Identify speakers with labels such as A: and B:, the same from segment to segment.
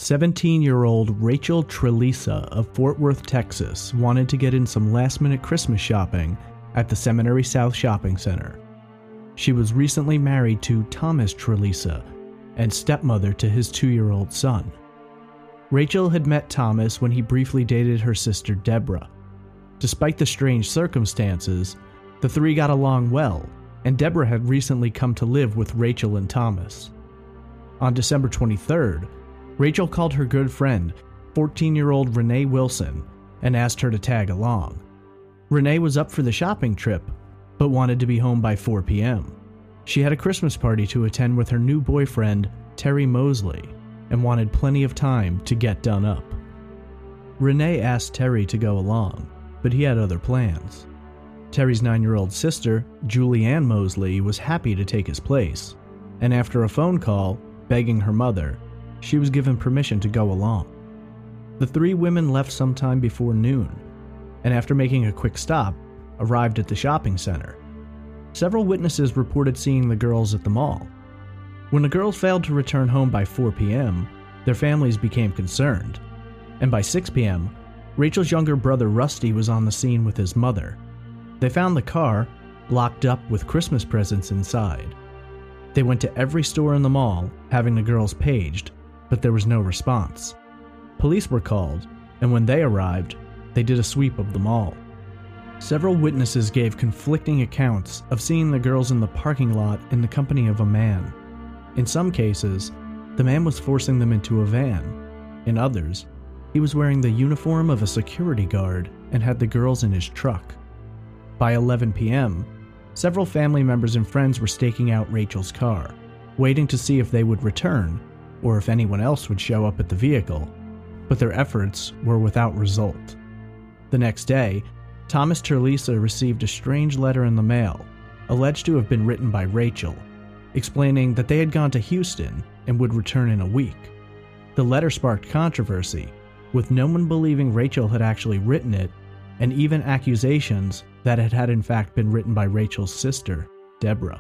A: 17-year-old Rachel Trelisa of Fort Worth, Texas, wanted to get in some last-minute Christmas shopping at the Seminary South Shopping Center. She was recently married to Thomas Trelisa and stepmother to his 2-year-old son. Rachel had met Thomas when he briefly dated her sister Deborah. Despite the strange circumstances, the three got along well, and Deborah had recently come to live with Rachel and Thomas. On December 23rd, Rachel called her good friend, 14-year-old Renee Wilson, and asked her to tag along. Renee was up for the shopping trip, but wanted to be home by 4 p.m. She had a Christmas party to attend with her new boyfriend, Terry Mosley, and wanted plenty of time to get done up. Renee asked Terry to go along, but he had other plans. Terry's 9-year-old sister, Julianne Mosley, was happy to take his place, and after a phone call, begging her mother, she was given permission to go along. The three women left sometime before noon, and after making a quick stop, arrived at the shopping center. Several witnesses reported seeing the girls at the mall. When the girls failed to return home by 4 p.m., their families became concerned, and by 6 p.m., Rachel's younger brother Rusty was on the scene with his mother. They found the car locked up with Christmas presents inside. They went to every store in the mall, having the girls paged, but there was no response. Police were called, and when they arrived, they did a sweep of the mall. Several witnesses gave conflicting accounts of seeing the girls in the parking lot in the company of a man. In some cases, the man was forcing them into a van. In others, he was wearing the uniform of a security guard and had the girls in his truck. By 11 p.m., several family members and friends were staking out Rachel's car, waiting to see if they would return or if anyone else would show up at the vehicle, but their efforts were without result. The next day, Thomas Trelisa received a strange letter in the mail, alleged to have been written by Rachel, explaining that they had gone to Houston and would return in a week. The letter sparked controversy, with no one believing Rachel had actually written it, and even accusations that it had in fact been written by Rachel's sister, Deborah.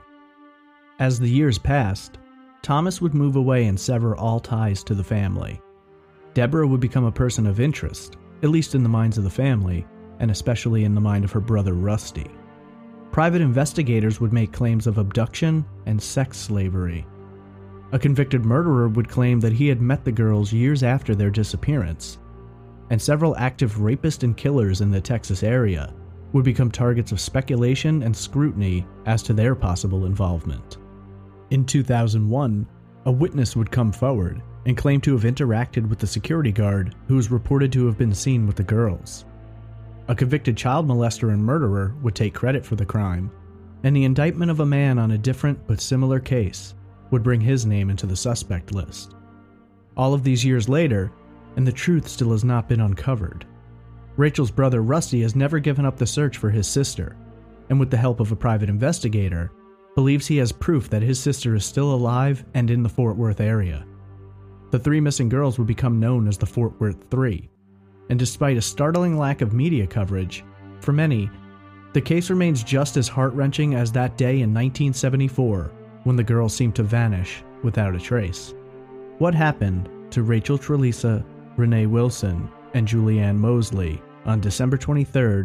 A: As the years passed, Thomas would move away and sever all ties to the family. Deborah would become a person of interest, at least in the minds of the family, and especially in the mind of her brother Rusty. Private investigators would make claims of abduction and sex slavery. A convicted murderer would claim that he had met the girls years after their disappearance, and several active rapists and killers in the Texas area would become targets of speculation and scrutiny as to their possible involvement. In 2001, a witness would come forward and claim to have interacted with the security guard who was reported to have been seen with the girls. A convicted child molester and murderer would take credit for the crime, and the indictment of a man on a different but similar case would bring his name into the suspect list. All of these years later, and the truth still has not been uncovered. Rachel's brother Rusty has never given up the search for his sister, and with the help of a private investigator, believes he has proof that his sister is still alive and in the Fort Worth area. The three missing girls would become known as the Fort Worth Three, and despite a startling lack of media coverage, for many, the case remains just as heart-wrenching as that day in 1974 when the girls seemed to vanish without a trace. What happened to Rachel Trelisa, Renee Wilson, and Julianne Mosley on December 23,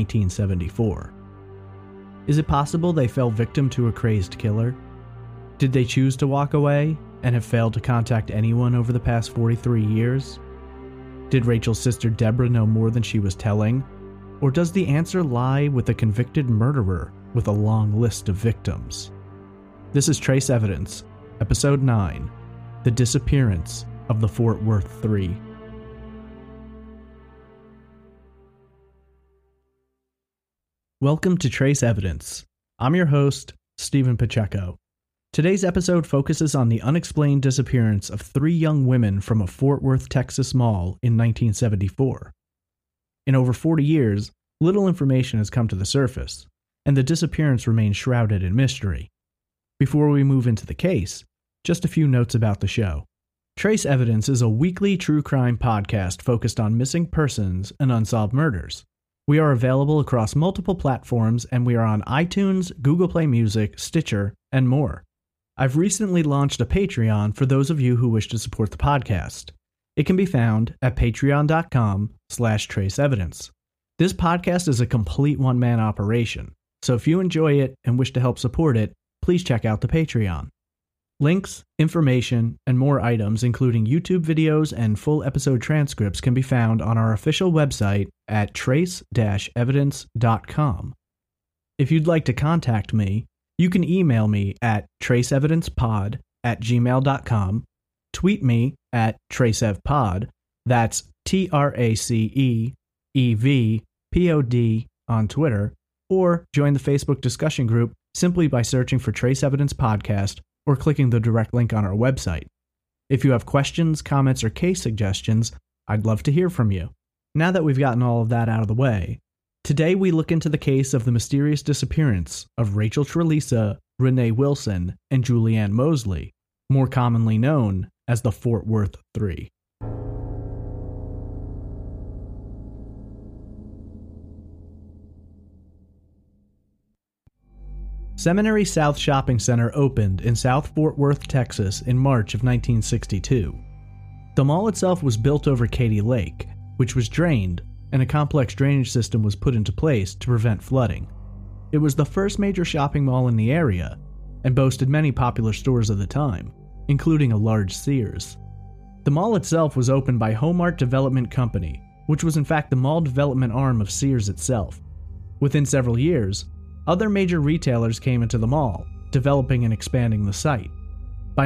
A: 1974? Is it possible they fell victim to a crazed killer? Did they choose to walk away and have failed to contact anyone over the past 43 years? Did Rachel's sister Deborah know more than she was telling? Or does the answer lie with a convicted murderer with a long list of victims? This is Trace Evidence, Episode 9, The Disappearance of the Fort Worth Three. Welcome to Trace Evidence. I'm your host, Stephen Pacheco. Today's episode focuses on the unexplained disappearance of three young women from a Fort Worth, Texas mall in 1974. In over 40 years, little information has come to the surface, and the disappearance remains shrouded in mystery. Before we move into the case, just a few notes about the show. Trace Evidence is a weekly true crime podcast focused on missing persons and unsolved murders. We are available across multiple platforms, and we are on iTunes, Google Play Music, Stitcher, and more. I've recently launched a Patreon for those of you who wish to support the podcast. It can be found at patreon.com/traceevidence. This podcast is a complete one-man operation, so if you enjoy it and wish to help support it, please check out the Patreon. Links, information, and more items, including YouTube videos and full episode transcripts, can be found on our official website at trace-evidence.com. If you'd like to contact me, you can email me at traceevidencepod@gmail.com, tweet me at traceevpod, that's TRACEEVPOD on Twitter, or join the Facebook discussion group simply by searching for Trace Evidence Podcast or clicking the direct link on our website. If you have questions, comments, or case suggestions, I'd love to hear from you. Now that we've gotten all of that out of the way, today we look into the case of the mysterious disappearance of Rachel Treleasa, Renee Wilson, and Julianne Mosley, more commonly known as the Fort Worth Three. Seminary South Shopping Center opened in South Fort Worth, Texas in March of 1962. The mall itself was built over Katy Lake, which was drained, and a complex drainage system was put into place to prevent flooding. It was the first major shopping mall in the area, and boasted many popular stores of the time, including a large Sears. The mall itself was opened by Homart Development Company, which was in fact the mall development arm of Sears itself. Within several years, other major retailers came into the mall, developing and expanding the site. By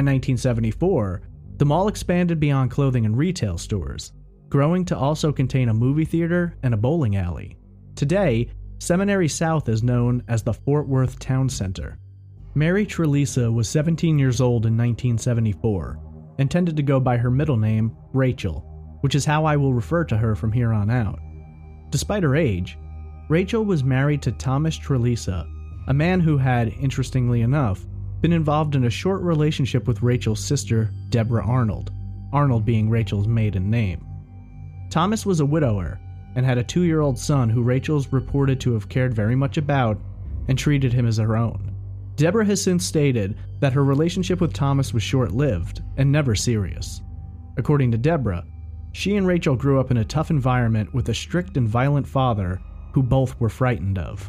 A: 1974, the mall expanded beyond clothing and retail stores, growing to also contain a movie theater and a bowling alley. Today, Seminary South is known as the Fort Worth Town Center. Mary Treleasa was 17 years old in 1974, and tended to go by her middle name, Rachel, which is how I will refer to her from here on out. Despite her age, Rachel was married to Thomas Treleasa, a man who had, interestingly enough, been involved in a short relationship with Rachel's sister, Deborah Arnold, Arnold being Rachel's maiden name. Thomas was a widower and had a 2-year-old son who Rachel's reported to have cared very much about and treated him as her own. Deborah has since stated that her relationship with Thomas was short-lived and never serious. According to Deborah, she and Rachel grew up in a tough environment with a strict and violent father who both were frightened of.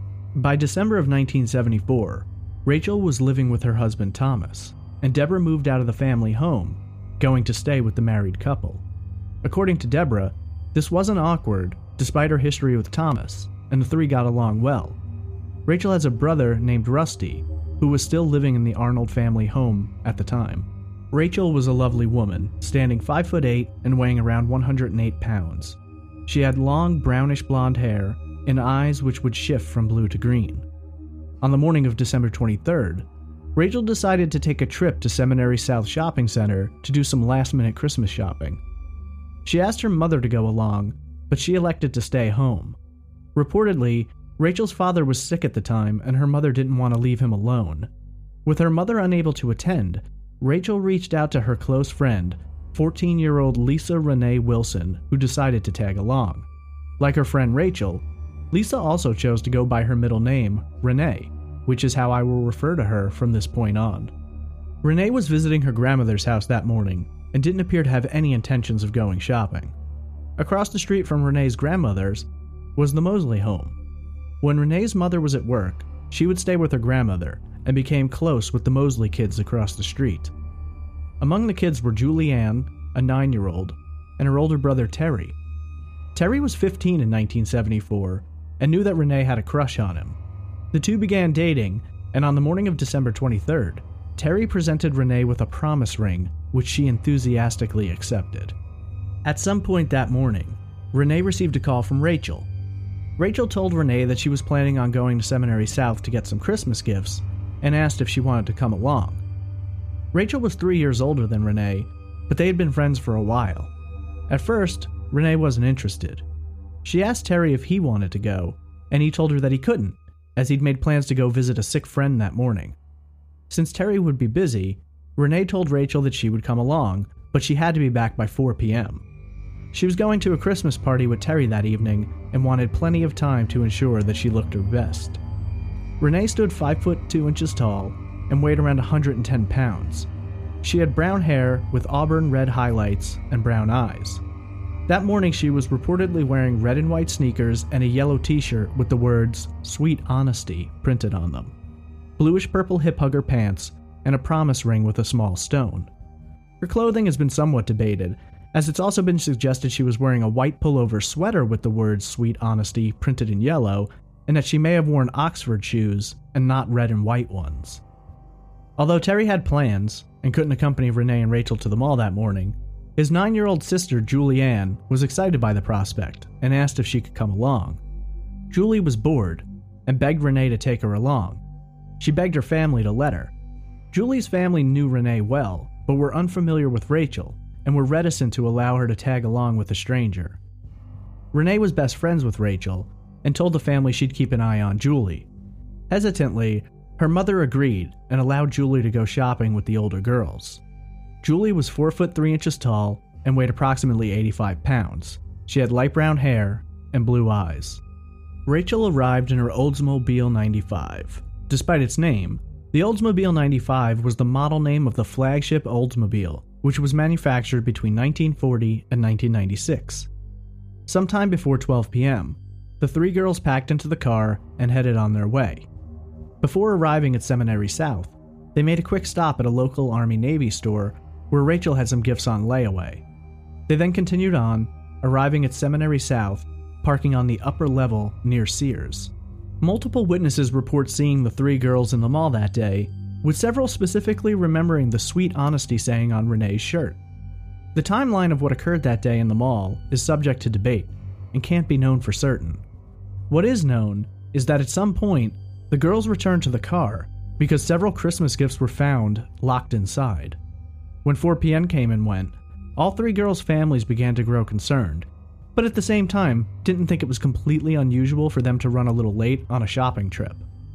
A: By December of 1974, Rachel was living with her husband Thomas, and Deborah moved out of the family home, going to stay with the married couple. According to Deborah, this wasn't awkward, despite her history with Thomas, and the three got along well. Rachel has a brother named Rusty, who was still living in the Arnold family home at the time. Rachel was a lovely woman, standing 5'8" and weighing around 108 pounds. She had long brownish blonde hair and eyes which would shift from blue to green. On the morning of December 23rd, Rachel decided to take a trip to Seminary South Shopping Center to do some last-minute Christmas shopping. She asked her mother to go along, but she elected to stay home. Reportedly, Rachel's father was sick at the time and her mother didn't want to leave him alone. With her mother unable to attend, Rachel reached out to her close friend, 14-year-old Lisa Renee Wilson, who decided to tag along. Like her friend Rachel, Lisa also chose to go by her middle name, Renee, which is how I will refer to her from this point on. Renee was visiting her grandmother's house that morning and didn't appear to have any intentions of going shopping. Across the street from Renee's grandmother's was the Mosley home. When Renee's mother was at work, she would stay with her grandmother and became close with the Mosley kids across the street. Among the kids were Julianne, a 9-year-old, and her older brother Terry. Terry was 15 in 1974 and knew that Renee had a crush on him. The two began dating, and on the morning of December 23rd, Terry presented Renee with a promise ring, which she enthusiastically accepted. At some point that morning, Renee received a call from Rachel. Rachel told Renee that she was planning on going to Seminary South to get some Christmas gifts and asked if she wanted to come along. Rachel was 3 years older than Renee, but they had been friends for a while. At first, Renee wasn't interested. She asked Terry if he wanted to go, and he told her that he couldn't, as he'd made plans to go visit a sick friend that morning. Since Terry would be busy, Renee told Rachel that she would come along, but she had to be back by 4 p.m. She was going to a Christmas party with Terry that evening and wanted plenty of time to ensure that she looked her best. Renee stood 5'2" tall and weighed around 110 pounds. She had brown hair with auburn red highlights and brown eyes. That morning she was reportedly wearing red and white sneakers and a yellow t-shirt with the words "Sweet Honesty" printed on them, bluish-purple hip-hugger pants, and a promise ring with a small stone. Her clothing has been somewhat debated, as it's also been suggested she was wearing a white pullover sweater with the words "Sweet Honesty" printed in yellow, and that she may have worn Oxford shoes and not red and white ones. Although Terry had plans and couldn't accompany Renee and Rachel to the mall that morning, his 9-year-old sister, Julianne, was excited by the prospect and asked if she could come along. Julie was bored and begged Renee to take her along. She begged her family to let her. Julie's family knew Renee well, but were unfamiliar with Rachel and were reticent to allow her to tag along with a stranger. Renee was best friends with Rachel and told the family she'd keep an eye on Julie. Hesitantly, her mother agreed and allowed Julie to go shopping with the older girls. Julie was 4 foot 3 inches tall and weighed approximately 85 pounds. She had light brown hair and blue eyes. Rachel arrived in her Oldsmobile 95. Despite its name, the Oldsmobile 95 was the model name of the flagship Oldsmobile, which was manufactured between 1940 and 1996. Sometime before 12 p.m., the 3 girls packed into the car and headed on their way. Before arriving at Seminary South, they made a quick stop at a local Army-Navy store where Rachel had some gifts on layaway. They then continued on, arriving at Seminary South, parking on the upper level near Sears. Multiple witnesses report seeing the 3 girls in the mall that day, with several specifically remembering the "Sweet Honesty" saying on Renee's shirt. The timeline of what occurred that day in the mall is subject to debate and can't be known for certain. What is known is that at some point, the girls returned to the car because several Christmas gifts were found locked inside. When 4 p.m. came and went, all 3 girls' families began to grow concerned, but at the same time didn't think it was completely unusual for them to run a little late on a shopping trip.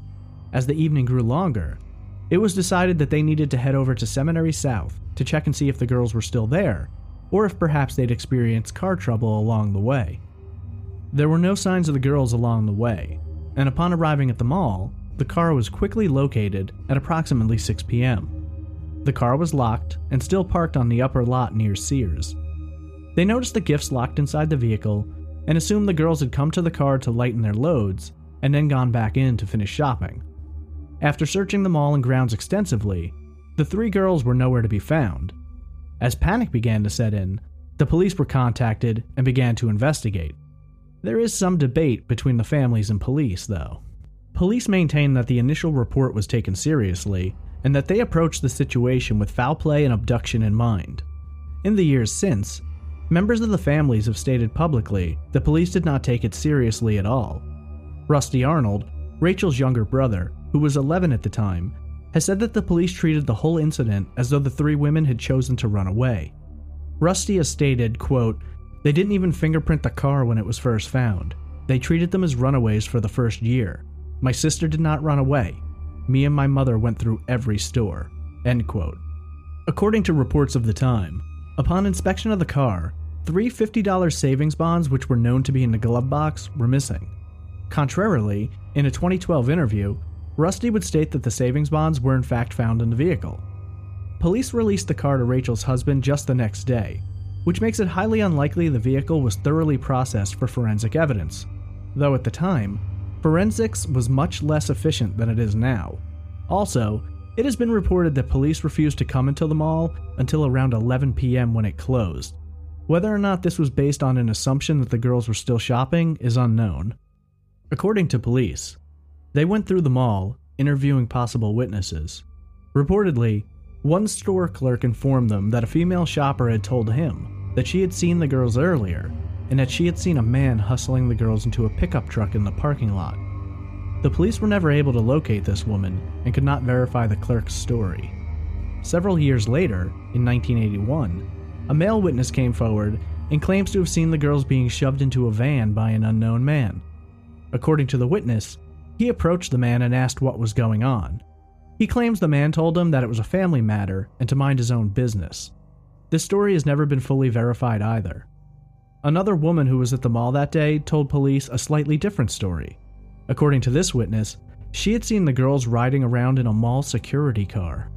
A: As the evening grew longer, it was decided that they needed to head over to Seminary South to check and see if the girls were still there, or if perhaps they'd experienced car trouble along the way. There were no signs of the girls along the way, and upon arriving at the mall, the car was quickly located at approximately 6 p.m. The car was locked and still parked on the upper lot near Sears. They noticed the gifts locked inside the vehicle and assumed the girls had come to the car to lighten their loads and then gone back in to finish shopping. After searching the mall and grounds extensively, the 3 girls were nowhere to be found. As panic began to set in, the police were contacted and began to investigate. There is some debate between the families and police, though. Police maintain that the initial report was taken seriously and that they approached the situation with foul play and abduction in mind. In the years since, members of the families have stated publicly that police did not take it seriously at all. Rusty Arnold, Rachel's younger brother, who was 11 at the time, has said that the police treated the whole incident as though the 3 women had chosen to run away. Rusty has stated, quote, "They didn't even fingerprint the car when it was first found. They treated them as runaways for the first year. My sister did not run away. Me and my mother went through every store." End quote. According to reports of the time, upon inspection of the car, 3 $50 savings bonds which were known to be in the glove box were missing. Contrarily, in a 2012 interview, Rusty would state that the savings bonds were in fact found in the vehicle. Police released the car to Rachel's husband just the next day, which makes it highly unlikely the vehicle was thoroughly processed for forensic evidence, though at the time, forensics was much less efficient than it is now. Also, it has been reported that police refused to come into the mall until around 11 p.m. when it closed. Whether or not this was based on an assumption that the girls were still shopping is unknown. According to police, they went through the mall, interviewing possible witnesses. Reportedly, one store clerk informed them that a female shopper had told him that she had seen the girls earlier, and that she had seen a man hustling the girls into a pickup truck in the parking lot. The police were never able to locate this woman and could not verify the clerk's story. Several years later, in 1981, a male witness came forward and claims to have seen the girls being shoved into a van by an unknown man. According to the witness, he approached the man and asked what was going on. He claims the man told him that it was a family matter and to mind his own business. This story has never been fully verified either. Another woman who was at the mall that day told police a slightly different story. According to this witness, she had seen the girls riding around in a mall security car.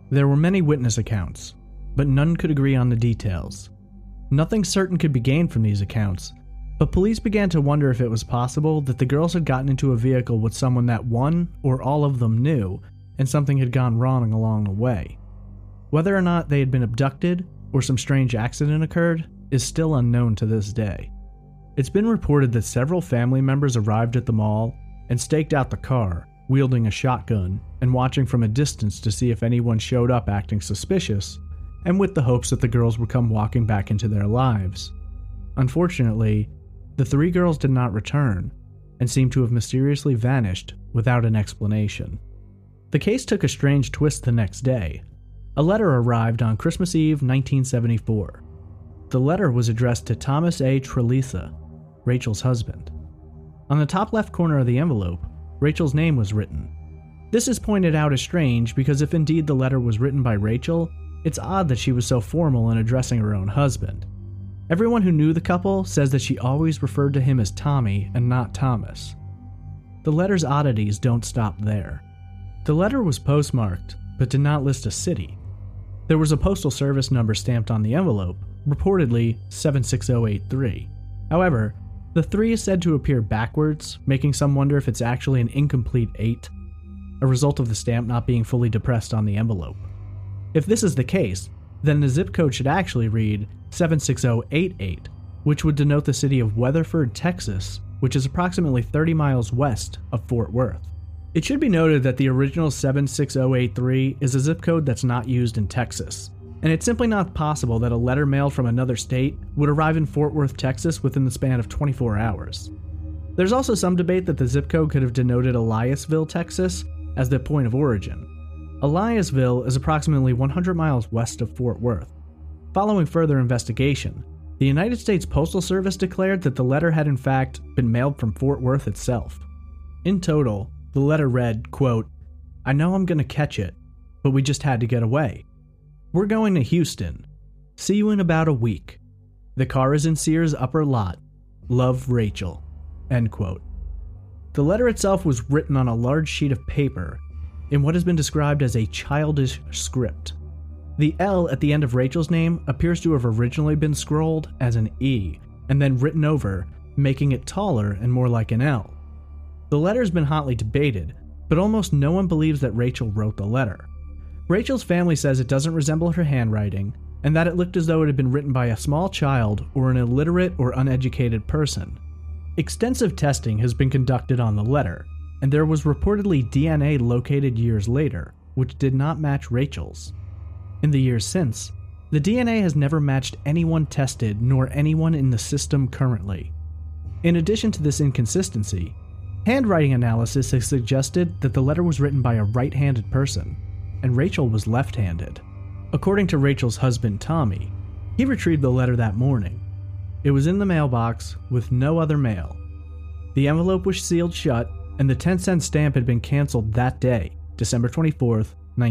A: There were many witness accounts, but none could agree on the details. Nothing certain could be gained from these accounts, but police began to wonder if it was possible that the girls had gotten into a vehicle with someone that one or all of them knew, and something had gone wrong along the way. Whether or not they had been abducted or some strange accident occurred is still unknown to this day. It's been reported that several family members arrived at the mall and staked out the car, wielding a shotgun and watching from a distance to see if anyone showed up acting suspicious, and with the hopes that the girls would come walking back into their lives. Unfortunately, the 3 girls did not return and seemed to have mysteriously vanished without an explanation. The case took a strange twist the next day. A letter arrived on Christmas Eve 1974. The letter was addressed to Thomas A. Trelisa, Rachel's husband. On the top left corner of the envelope, Rachel's name was written. This is pointed out as strange because if indeed the letter was written by Rachel, it's odd that she was so formal in addressing her own husband. Everyone who knew the couple says that she always referred to him as Tommy and not Thomas. The letter's oddities don't stop there. The letter was postmarked, but did not list a city. There was a postal service number stamped on the envelope, reportedly 76083. However, the 3 is said to appear backwards, making some wonder if it's actually an incomplete 8, a result of the stamp not being fully depressed on the envelope. If this is the case, then the zip code should actually read 76088, which would denote the city of Weatherford, Texas, which is approximately 30 miles west of Fort Worth. It should be noted that the original 76083 is a zip code that's not used in Texas, and it's simply not possible that a letter mailed from another state would arrive in Fort Worth, Texas within the span of 24 hours. There's also some debate that the zip code could have denoted Eliasville, Texas, as the point of origin. Eliasville is approximately 100 miles west of Fort Worth. Following further investigation, the United States Postal Service declared that the letter had in fact been mailed from Fort Worth itself. In total, the letter read, quote, "I know I'm gonna catch it, but we just had to get away. We're going to Houston. See you in about a week. The car is in Sears' upper lot. Love, Rachel." End quote. The letter itself was written on a large sheet of paper in what has been described as a childish script. The L at the end of Rachel's name appears to have originally been scrolled as an E and then written over, making it taller and more like an L. The letter's been hotly debated, but almost no one believes that Rachel wrote the letter. Rachel's family says it doesn't resemble her handwriting, and that it looked as though it had been written by a small child or an illiterate or uneducated person. Extensive testing has been conducted on the letter, and there was reportedly DNA located years later, which did not match Rachel's. In the years since, the DNA has never matched anyone tested nor anyone in the system currently. In addition to this inconsistency, handwriting analysis has suggested that the letter was written by a right-handed person, and Rachel was left-handed. According to Rachel's husband Tommy, he retrieved the letter that morning. It was in the mailbox with no other mail. The envelope was sealed shut, and the 10-cent stamp had been canceled that day, December 24th,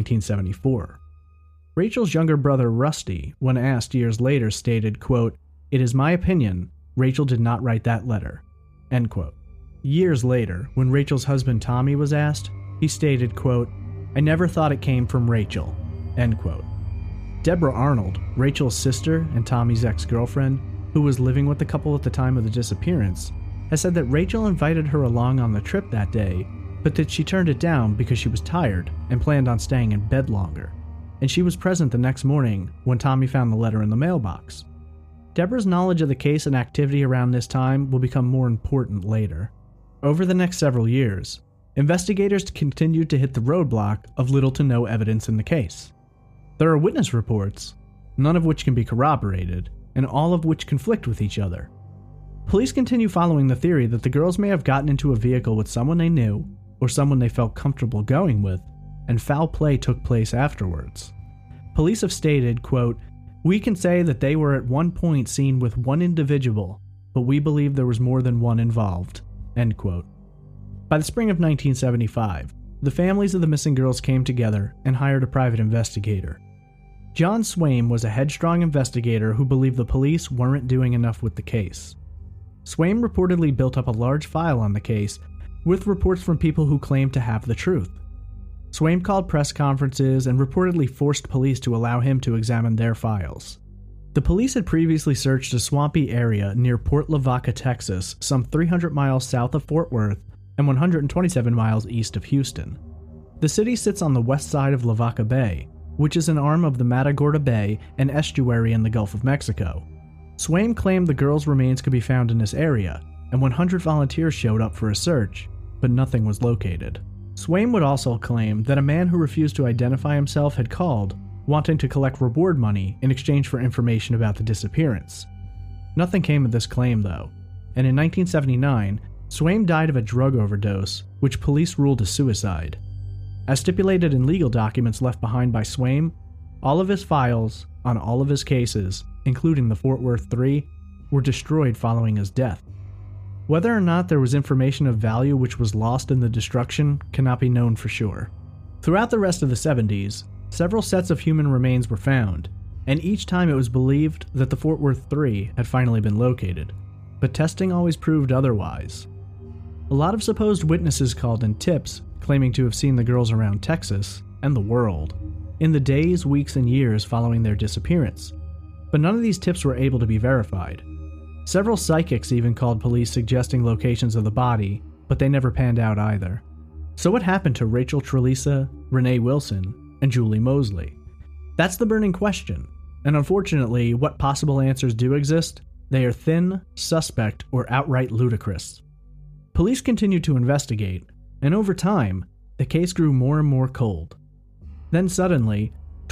A: 1974. Rachel's younger brother Rusty, when asked years later, stated, quote, "It is my opinion Rachel did not write that letter." End quote. Years later, when Rachel's husband Tommy was asked, he stated, quote, "I never thought it came from Rachel." End quote. Deborah Arnold, Rachel's sister and Tommy's ex-girlfriend, who was living with the couple at the time of the disappearance, has said that Rachel invited her along on the trip that day, but that she turned it down because she was tired and planned on staying in bed longer, and she was present the next morning when Tommy found the letter in the mailbox. Deborah's knowledge of the case and activity around this time will become more important later. Over the next several years, investigators continued to hit the roadblock of little to no evidence in the case. There are witness reports, none of which can be corroborated, and all of which conflict with each other. Police continue following the theory that the girls may have gotten into a vehicle with someone they knew, or someone they felt comfortable going with, and foul play took place afterwards. Police have stated, quote, "We can say that they were at one point seen with one individual, but we believe there was more than one involved." End quote. By the spring of 1975, the families of the missing girls came together and hired a private investigator. John Swaim was a headstrong investigator who believed the police weren't doing enough with the case. Swaim reportedly built up a large file on the case with reports from people who claimed to have the truth. Swaim called press conferences and reportedly forced police to allow him to examine their files. The police had previously searched a swampy area near Port Lavaca, Texas, some 300 miles south of Fort Worth and 127 miles east of Houston. The city sits on the west side of Lavaca Bay, which is an arm of the Matagorda Bay, an estuary in the Gulf of Mexico. Swaim claimed the girls' remains could be found in this area, and 100 volunteers showed up for a search, but nothing was located. Swaim would also claim that a man who refused to identify himself had called, wanting to collect reward money in exchange for information about the disappearance. Nothing came of this claim, though, and in 1979, Swaim died of a drug overdose, which police ruled a suicide. As stipulated in legal documents left behind by Swaim, all of his files on all of his cases, including the Fort Worth 3, were destroyed following his death. Whether or not there was information of value which was lost in the destruction cannot be known for sure. Throughout the rest of the 70s, several sets of human remains were found, and each time it was believed that the Fort Worth 3 had finally been located, but testing always proved otherwise. A lot of supposed witnesses called in tips claiming to have seen the girls around Texas and the world in the days, weeks, and years following their disappearance, but none of these tips were able to be verified. Several psychics even called police suggesting locations of the body, but they never panned out either. So what happened to Rachel Treleasa, Renee Wilson, and Julie Mosley? That's the burning question, and unfortunately, what possible answers do exist, they are thin, suspect, or outright ludicrous. Police continued to investigate, and over time, the case grew more and more cold. Then suddenly,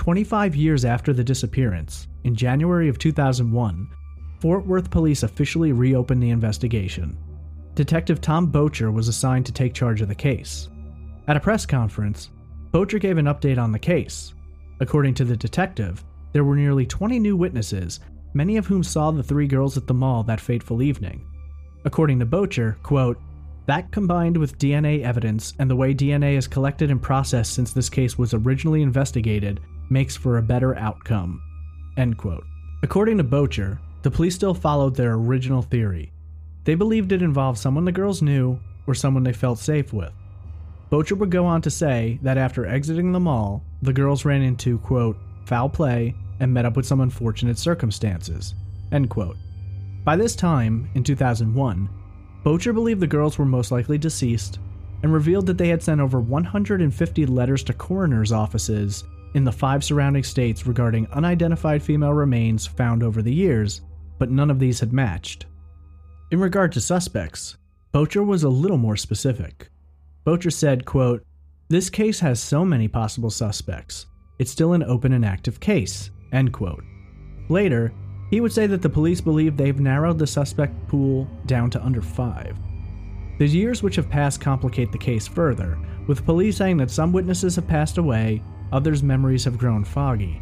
A: 25 years after the disappearance, in January of 2001, Fort Worth police officially reopened the investigation. Detective Tom Boettcher was assigned to take charge of the case. At a press conference, Boettcher gave an update on the case. According to the detective, there were nearly 20 new witnesses, many of whom saw the 3 girls at the mall that fateful evening. According to Boettcher, quote, "That combined with DNA evidence and the way DNA is collected and processed since this case was originally investigated makes for a better outcome." End quote. According to Boettcher, the police still followed their original theory. They believed it involved someone the girls knew or someone they felt safe with. Boettcher would go on to say that after exiting the mall, the girls ran into, quote, "foul play and met up with some unfortunate circumstances." End quote. By this time, in 2001, Boettcher believed the girls were most likely deceased and revealed that they had sent over 150 letters to coroners' offices in the 5 surrounding states regarding unidentified female remains found over the years, but none of these had matched. In regard to suspects, Boettcher was a little more specific. Boettcher said, quote, "This case has so many possible suspects. It's still an open and active case." End quote. Later, he would say that the police believe they've narrowed the suspect pool down to under 5. The years which have passed complicate the case further, with police saying that some witnesses have passed away, others' memories have grown foggy.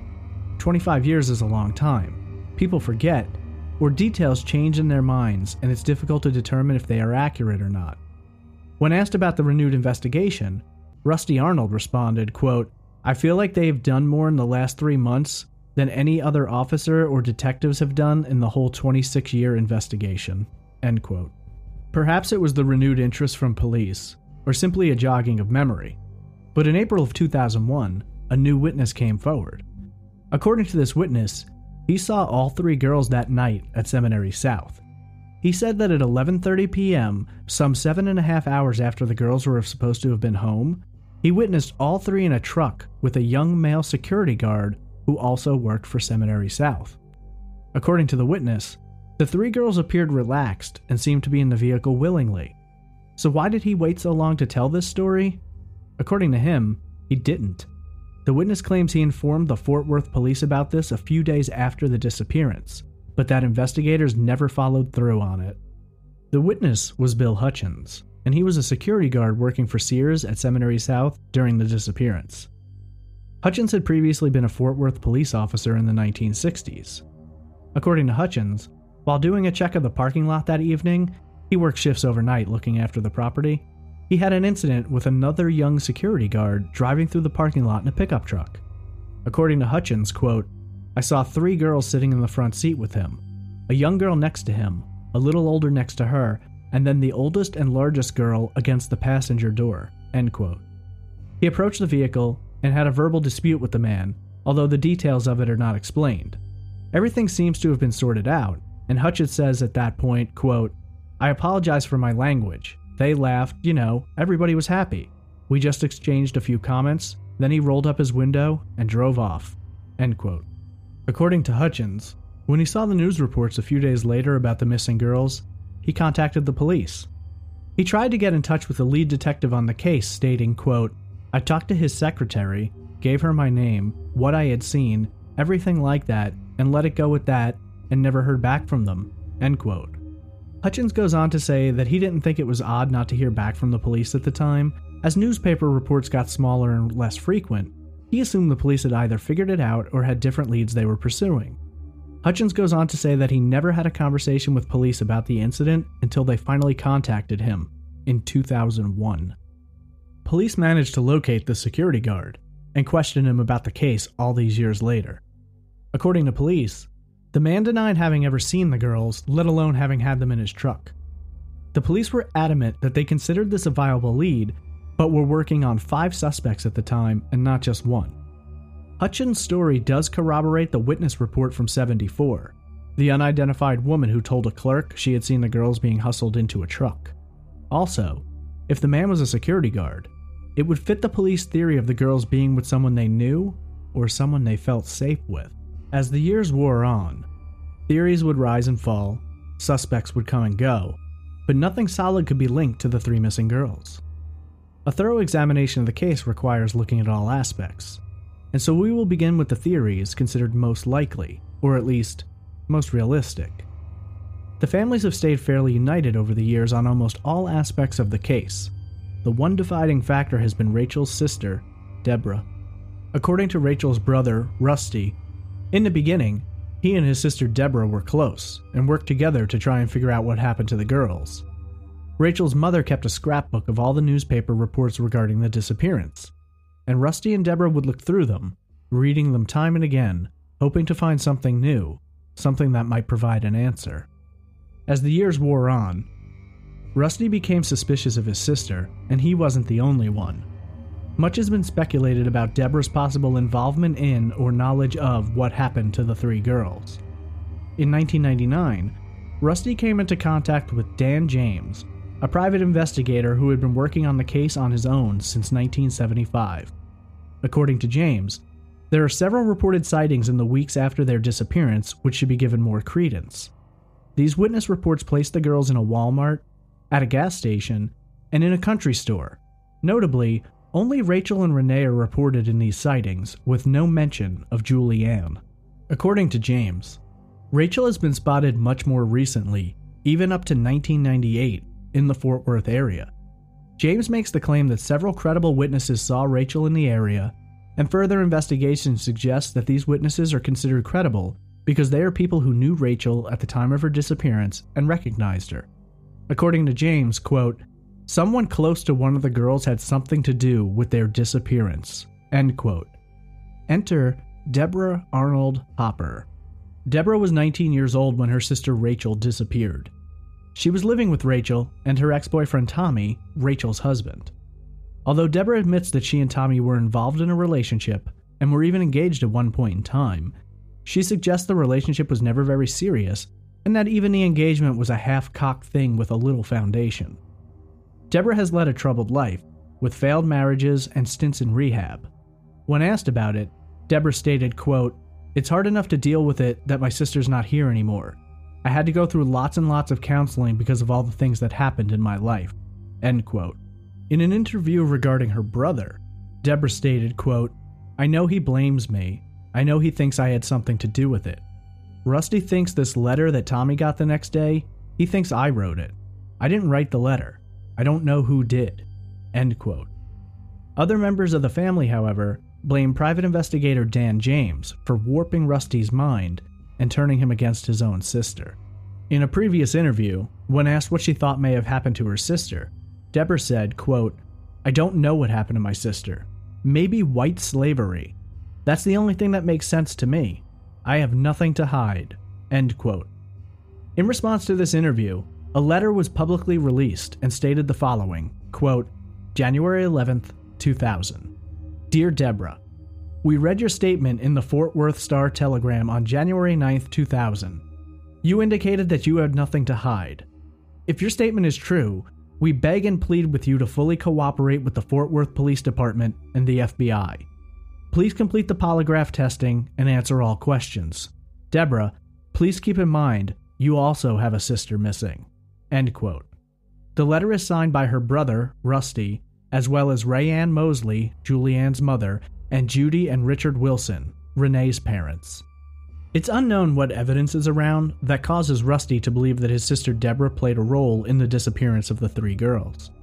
A: 25 years is a long time. People forget, or details change in their minds, and it's difficult to determine if they are accurate or not. When asked about the renewed investigation, Rusty Arnold responded, quote, "I feel like they've done more in the last 3 months than any other officer or detectives have done in the whole 26-year investigation." End quote. Perhaps it was the renewed interest from police, or simply a jogging of memory. But in April of 2001, a new witness came forward. According to this witness, he saw all 3 girls that night at Seminary South. He said that at 11:30 p.m., some 7.5 hours after the girls were supposed to have been home, he witnessed all 3 in a truck with a young male security guard who also worked for Seminary South. According to the witness, the 3 girls appeared relaxed and seemed to be in the vehicle willingly. So why did he wait so long to tell this story? According to him, he didn't. The witness claims he informed the Fort Worth police about this a few days after the disappearance, but that investigators never followed through on it. The witness was Bill Hutchins, and he was a security guard working for Sears at Seminary South during the disappearance. Hutchins had previously been a Fort Worth police officer in the 1960s. According to Hutchins, while doing a check of the parking lot that evening, he worked shifts overnight looking after the property, he had an incident with another young security guard driving through the parking lot in a pickup truck. According to Hutchins, quote, "I saw 3 girls sitting in the front seat with him, a young girl next to him, a little older next to her, and then the oldest and largest girl against the passenger door." End quote. He approached the vehicle and had a verbal dispute with the man, although the details of it are not explained. Everything seems to have been sorted out, and Hutchins says at that point, quote, "I apologize for my language. They laughed, everybody was happy. We just exchanged a few comments, then he rolled up his window and drove off." End quote. According to Hutchins, when he saw the news reports a few days later about the missing girls, he contacted the police. He tried to get in touch with the lead detective on the case, stating, quote, "I talked to his secretary, gave her my name, what I had seen, everything like that, and let it go with that, and never heard back from them." End quote. Hutchins goes on to say that he didn't think it was odd not to hear back from the police at the time. As newspaper reports got smaller and less frequent, he assumed the police had either figured it out or had different leads they were pursuing. Hutchins goes on to say that he never had a conversation with police about the incident until they finally contacted him in 2001. Police managed to locate the security guard and question him about the case all these years later. According to police, the man denied having ever seen the girls, let alone having had them in his truck. The police were adamant that they considered this a viable lead, but were working on 5 suspects at the time and not just one. Hutchins' story does corroborate the witness report from '74, the unidentified woman who told a clerk she had seen the girls being hustled into a truck. Also, if the man was a security guard, it would fit the police theory of the girls being with someone they knew or someone they felt safe with. As the years wore on, theories would rise and fall, suspects would come and go, but nothing solid could be linked to the 3 missing girls. A thorough examination of the case requires looking at all aspects, and so we will begin with the theories considered most likely, or at least, most realistic. The families have stayed fairly united over the years on almost all aspects of the case. The one dividing factor has been Rachel's sister, Deborah. According to Rachel's brother, Rusty, in the beginning, he and his sister Deborah were close and worked together to try and figure out what happened to the girls. Rachel's mother kept a scrapbook of all the newspaper reports regarding the disappearance, and Rusty and Deborah would look through them, reading them time and again, hoping to find something new, something that might provide an answer. As the years wore on, Rusty became suspicious of his sister, and he wasn't the only one. Much has been speculated about Deborah's possible involvement in or knowledge of what happened to the 3 girls. In 1999, Rusty came into contact with Dan James, a private investigator who had been working on the case on his own since 1975. According to James, there are several reported sightings in the weeks after their disappearance which should be given more credence. These witness reports placed the girls in a Walmart, at a gas station, and in a country store. Notably, only Rachel and Renee are reported in these sightings, with no mention of Julie Ann. According to James, Rachel has been spotted much more recently, even up to 1998, in the Fort Worth area. James makes the claim that several credible witnesses saw Rachel in the area, and further investigation suggests that these witnesses are considered credible because they are people who knew Rachel at the time of her disappearance and recognized her. According to James, quote, "Someone close to one of the girls had something to do with their disappearance." End quote. Enter Deborah Arnold Hopper. Deborah was 19 years old when her sister Rachel disappeared. She was living with Rachel and her ex-boyfriend Tommy, Rachel's husband. Although Deborah admits that she and Tommy were involved in a relationship and were even engaged at one point in time, she suggests the relationship was never very serious and that even the engagement was a half-cocked thing with a little foundation. Deborah has led a troubled life, with failed marriages and stints in rehab. When asked about it, Deborah stated, quote, "It's hard enough to deal with it that my sister's not here anymore. I had to go through lots and lots of counseling because of all the things that happened in my life." End quote. In an interview regarding her brother, Deborah stated, quote, "I know he blames me. I know he thinks I had something to do with it. Rusty thinks this letter that Tommy got the next day, he thinks I wrote it. I didn't write the letter. I don't know who did." End quote. Other members of the family, however, blame private investigator Dan James for warping Rusty's mind and turning him against his own sister. In a previous interview, when asked what she thought may have happened to her sister, Deborah said, quote, "I don't know what happened to my sister. Maybe white slavery. That's the only thing that makes sense to me. I have nothing to hide." End quote. In response to this interview, a letter was publicly released and stated the following, quote, "January 11th, 2000. Dear Deborah, we read your statement in the Fort Worth Star-Telegram on January 9th, 2000. You indicated that you had nothing to hide. If your statement is true, we beg and plead with you to fully cooperate with the Fort Worth Police Department and the FBI. Please complete the polygraph testing and answer all questions. Deborah, please keep in mind, you also have a sister missing." End quote. The letter is signed by her brother, Rusty, as well as Rayanne Mosley, Julianne's mother, and Judy and Richard Wilson, Renee's parents. It's unknown what evidence is around that causes Rusty to believe that his sister Deborah played a role in the disappearance of the 3 girls.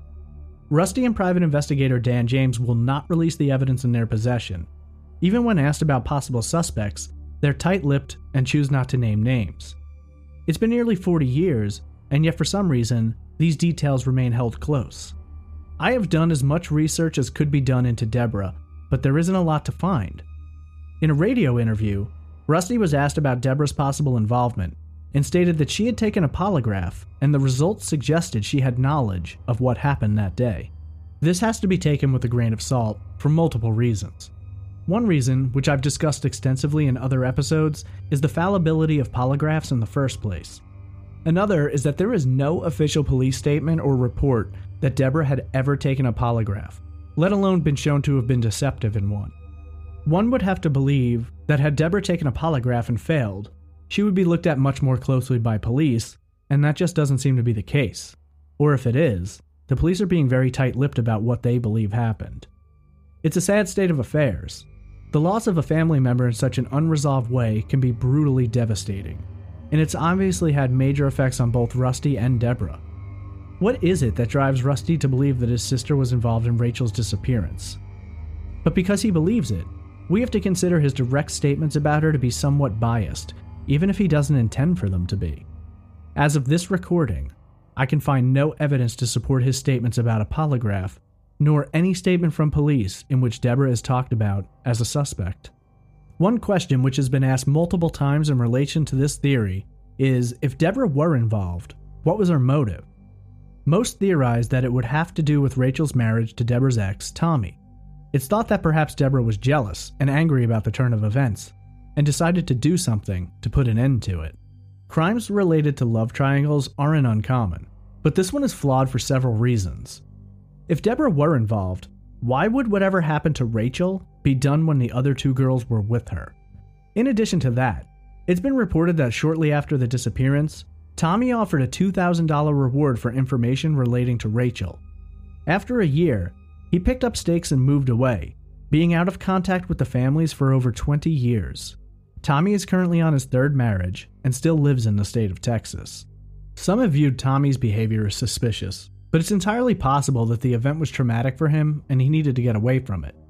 A: Rusty and private investigator Dan James will not release the evidence in their possession. Even when asked about possible suspects, they're tight-lipped and choose not to name names. It's been nearly 40 years, and yet for some reason, these details remain held close. I have done as much research as could be done into Deborah, but there isn't a lot to find. In a radio interview, Rusty was asked about Deborah's possible involvement and stated that she had taken a polygraph and the results suggested she had knowledge of what happened that day. This has to be taken with a grain of salt for multiple reasons. One reason, which I've discussed extensively in other episodes, is the fallibility of polygraphs in the first place. Another is that there is no official police statement or report that Deborah had ever taken a polygraph, let alone been shown to have been deceptive in one. One would have to believe that had Deborah taken a polygraph and failed, she would be looked at much more closely by police, and that just doesn't seem to be the case. Or if it is, the police are being very tight-lipped about what they believe happened. It's a sad state of affairs. The loss of a family member in such an unresolved way can be brutally devastating, and it's obviously had major effects on both Rusty and Deborah. What is it that drives Rusty to believe that his sister was involved in Rachel's disappearance? But because he believes it, we have to consider his direct statements about her to be somewhat biased, even if he doesn't intend for them to be. As of this recording, I can find no evidence to support his statements about a polygraph, nor any statement from police in which Deborah is talked about as a suspect. One question which has been asked multiple times in relation to this theory is, if Deborah were involved, what was her motive? Most theorize that it would have to do with Rachel's marriage to Deborah's ex, Tommy. It's thought that perhaps Deborah was jealous and angry about the turn of events, and decided to do something to put an end to it. Crimes related to love triangles aren't uncommon, but this one is flawed for several reasons. If Deborah were involved, why would whatever happened to Rachel be done when the other 2 girls were with her? In addition to that, it's been reported that shortly after the disappearance, Tommy offered a $2,000 reward for information relating to Rachel. After a year, he picked up stakes and moved away, being out of contact with the families for over 20 years. Tommy is currently on his 3rd marriage and still lives in the state of Texas. Some have viewed Tommy's behavior as suspicious, but it's entirely possible that the event was traumatic for him and he needed to get away from it.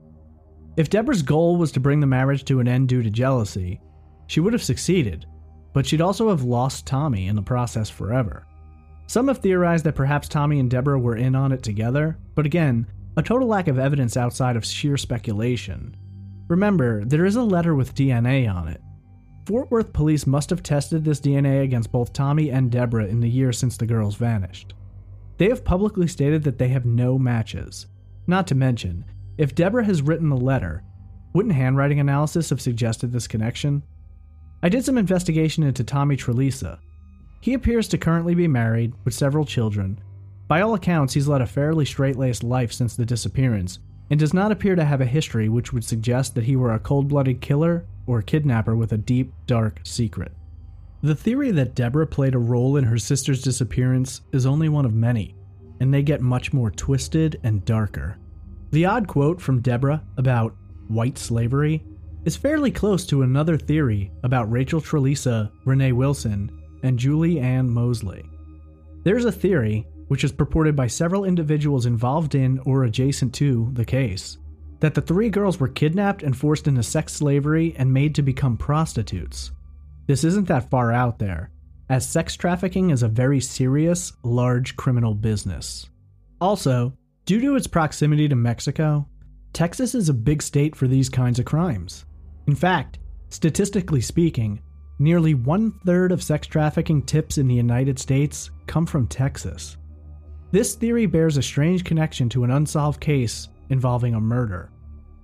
A: If Deborah's goal was to bring the marriage to an end due to jealousy, she would have succeeded, but she'd also have lost Tommy in the process forever. Some have theorized that perhaps Tommy and Deborah were in on it together, but again, a total lack of evidence outside of sheer speculation. Remember, there is a letter with DNA on it. Fort Worth police must have tested this DNA against both Tommy and Deborah in the year since the girls vanished. They have publicly stated that they have no matches. Not to mention, if Deborah has written the letter, wouldn't handwriting analysis have suggested this connection? I did some investigation into Tommy Trelisa. He appears to currently be married with several children. By all accounts, he's led a fairly straight-laced life since the disappearance, and does not appear to have a history which would suggest that he were a cold-blooded killer or kidnapper with a deep, dark secret. The theory that Deborah played a role in her sister's disappearance is only one of many, and they get much more twisted and darker. The odd quote from Deborah about white slavery is fairly close to another theory about Rachel Trelisa, Renee Wilson, and Julianne Mosley. There's a theory, which is purported by several individuals involved in or adjacent to the case, that the 3 girls were kidnapped and forced into sex slavery and made to become prostitutes. This isn't that far out there, as sex trafficking is a very serious, large criminal business. Also, due to its proximity to Mexico, Texas is a big state for these kinds of crimes. In fact, statistically speaking, nearly 1/3 of sex trafficking tips in the United States come from Texas. This theory bears a strange connection to an unsolved case involving a murder.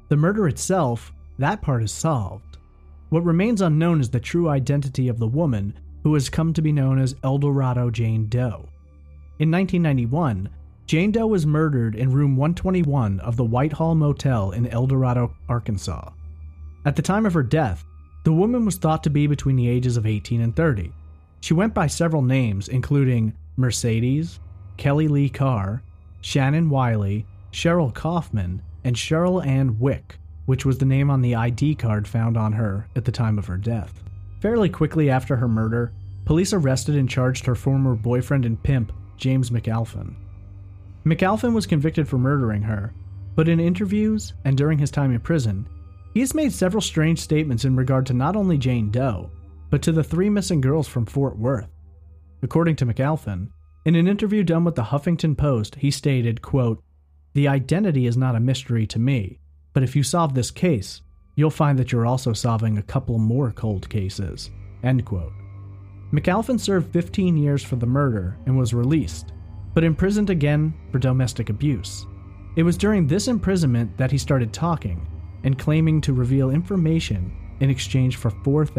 A: The murder itself, that part is solved. What remains unknown is the true identity of the woman who has come to be known as Eldorado Jane Doe. In 1991, Jane Doe was murdered in room 121 of the Whitehall Motel in Eldorado, Arkansas. At the time of her death, the woman was thought to be between the ages of 18 and 30. She went by several names, including Mercedes, Kelly Lee Carr, Shannon Wiley, Cheryl Kaufman, and Cheryl Ann Wick, which was the name on the ID card found on her at the time of her death. Fairly quickly after her murder, police arrested and charged her former boyfriend and pimp, James McAlphin. McAlphin was convicted for murdering her, but in interviews and during his time in prison, he has made several strange statements in regard to not only Jane Doe, but to the 3 missing girls from Fort Worth. According to McAlphin, in an interview done with the Huffington Post, he stated, quote, "The identity is not a mystery to me, but if you solve this case, you'll find that you're also solving a couple more cold cases," end quote. McAlphin served 15 years for the murder and was released, but imprisoned again for domestic abuse. It was during this imprisonment that he started talking and claiming to reveal information in exchange for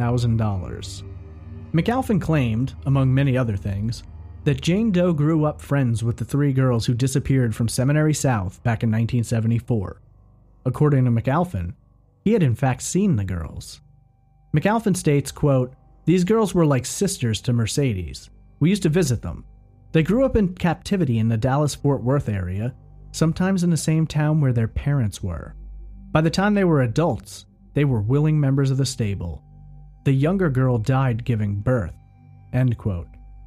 A: $4,000. McAlphin claimed, among many other things, that Jane Doe grew up friends with the 3 girls who disappeared from Seminary South back in 1974. According to McAlphin, he had in fact seen the girls. McAlphin states, quote, "These girls were like sisters to Mercedes. We used to visit them. They grew up in captivity in the Dallas-Fort Worth area, sometimes in the same town where their parents were. By the time they were adults, they were willing members of the stable. The younger girl died giving birth," end quote.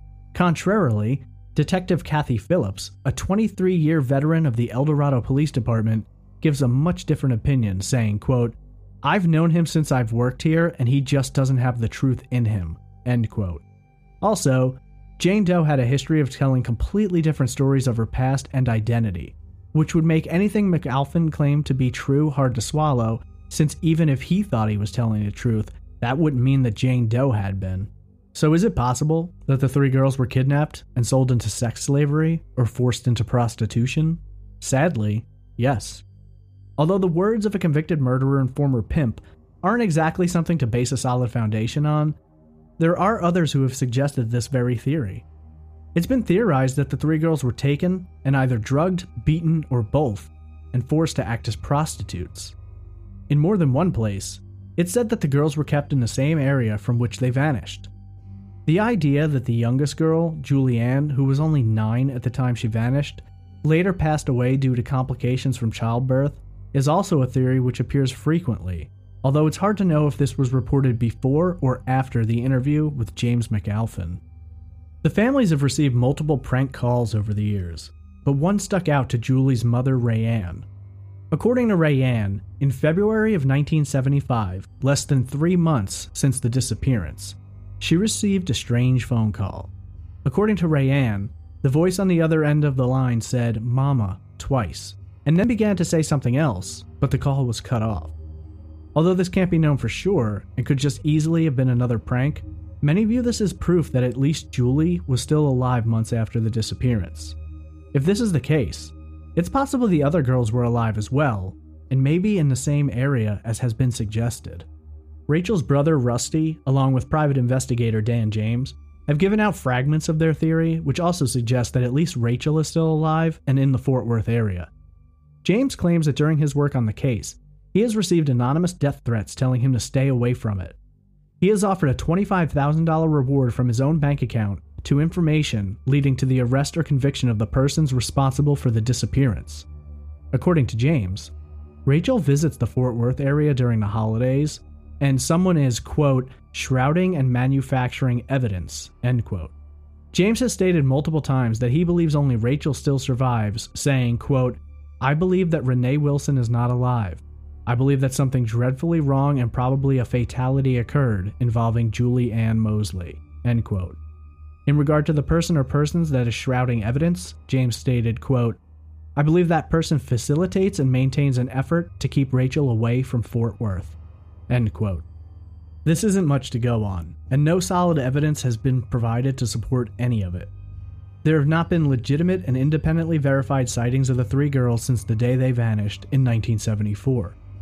A: Contrarily, Detective Kathy Phillips, a 23-year veteran of the Eldorado Police Department, gives a much different opinion, saying, quote, "I've known him since I've worked here, and he just doesn't have the truth in him," end quote. Also, Jane Doe had a history of telling completely different stories of her past and identity, which would make anything McAlphin claimed to be true hard to swallow, since even if he thought he was telling the truth, that wouldn't mean that Jane Doe had been. So is it possible that the 3 girls were kidnapped and sold into sex slavery or forced into prostitution? Sadly, yes. Although the words of a convicted murderer and former pimp aren't exactly something to base a solid foundation on, there are others who have suggested this very theory. It's been theorized that the 3 girls were taken and either drugged, beaten, or both, and forced to act as prostitutes. In more than one place, it's said that the girls were kept in the same area from which they vanished. The idea that the youngest girl, Julianne, who was only 9 at the time she vanished, later passed away due to complications from childbirth, is also a theory which appears frequently, although it's hard to know if this was reported before or after the interview with James McAlphin. The families have received multiple prank calls over the years, but one stuck out to Julie's mother, Rayanne. According to Rayanne, in February of 1975, less than 3 months since the disappearance, she received a strange phone call. According to Rayanne, the voice on the other end of the line said "Mama" twice, and then began to say something else, but the call was cut off. Although this can't be known for sure and could just easily have been another prank, many view this as proof that at least Julie was still alive months after the disappearance. If this is the case, it's possible the other girls were alive as well, and maybe in the same area as has been suggested. Rachel's brother Rusty, along with private investigator Dan James, have given out fragments of their theory, which also suggests that at least Rachel is still alive and in the Fort Worth area. James claims that during his work on the case, he has received anonymous death threats telling him to stay away from it. He has offered a $25,000 reward from his own bank account to information leading to the arrest or conviction of the persons responsible for the disappearance. According to James, Rachel visits the Fort Worth area during the holidays, and someone is, quote, "shrouding and manufacturing evidence," end quote. James has stated multiple times that he believes only Rachel still survives, saying, quote, "I believe that Renee Wilson is not alive. I believe that something dreadfully wrong and probably a fatality occurred involving Julie Ann Mosley," end quote. In regard to the person or persons that is shrouding evidence, James stated, quote, "I believe that person facilitates and maintains an effort to keep Rachel away from Fort Worth," end quote. This isn't much to go on, and no solid evidence has been provided to support any of it. There have not been legitimate and independently verified sightings of the 3 girls since the day they vanished in 1974.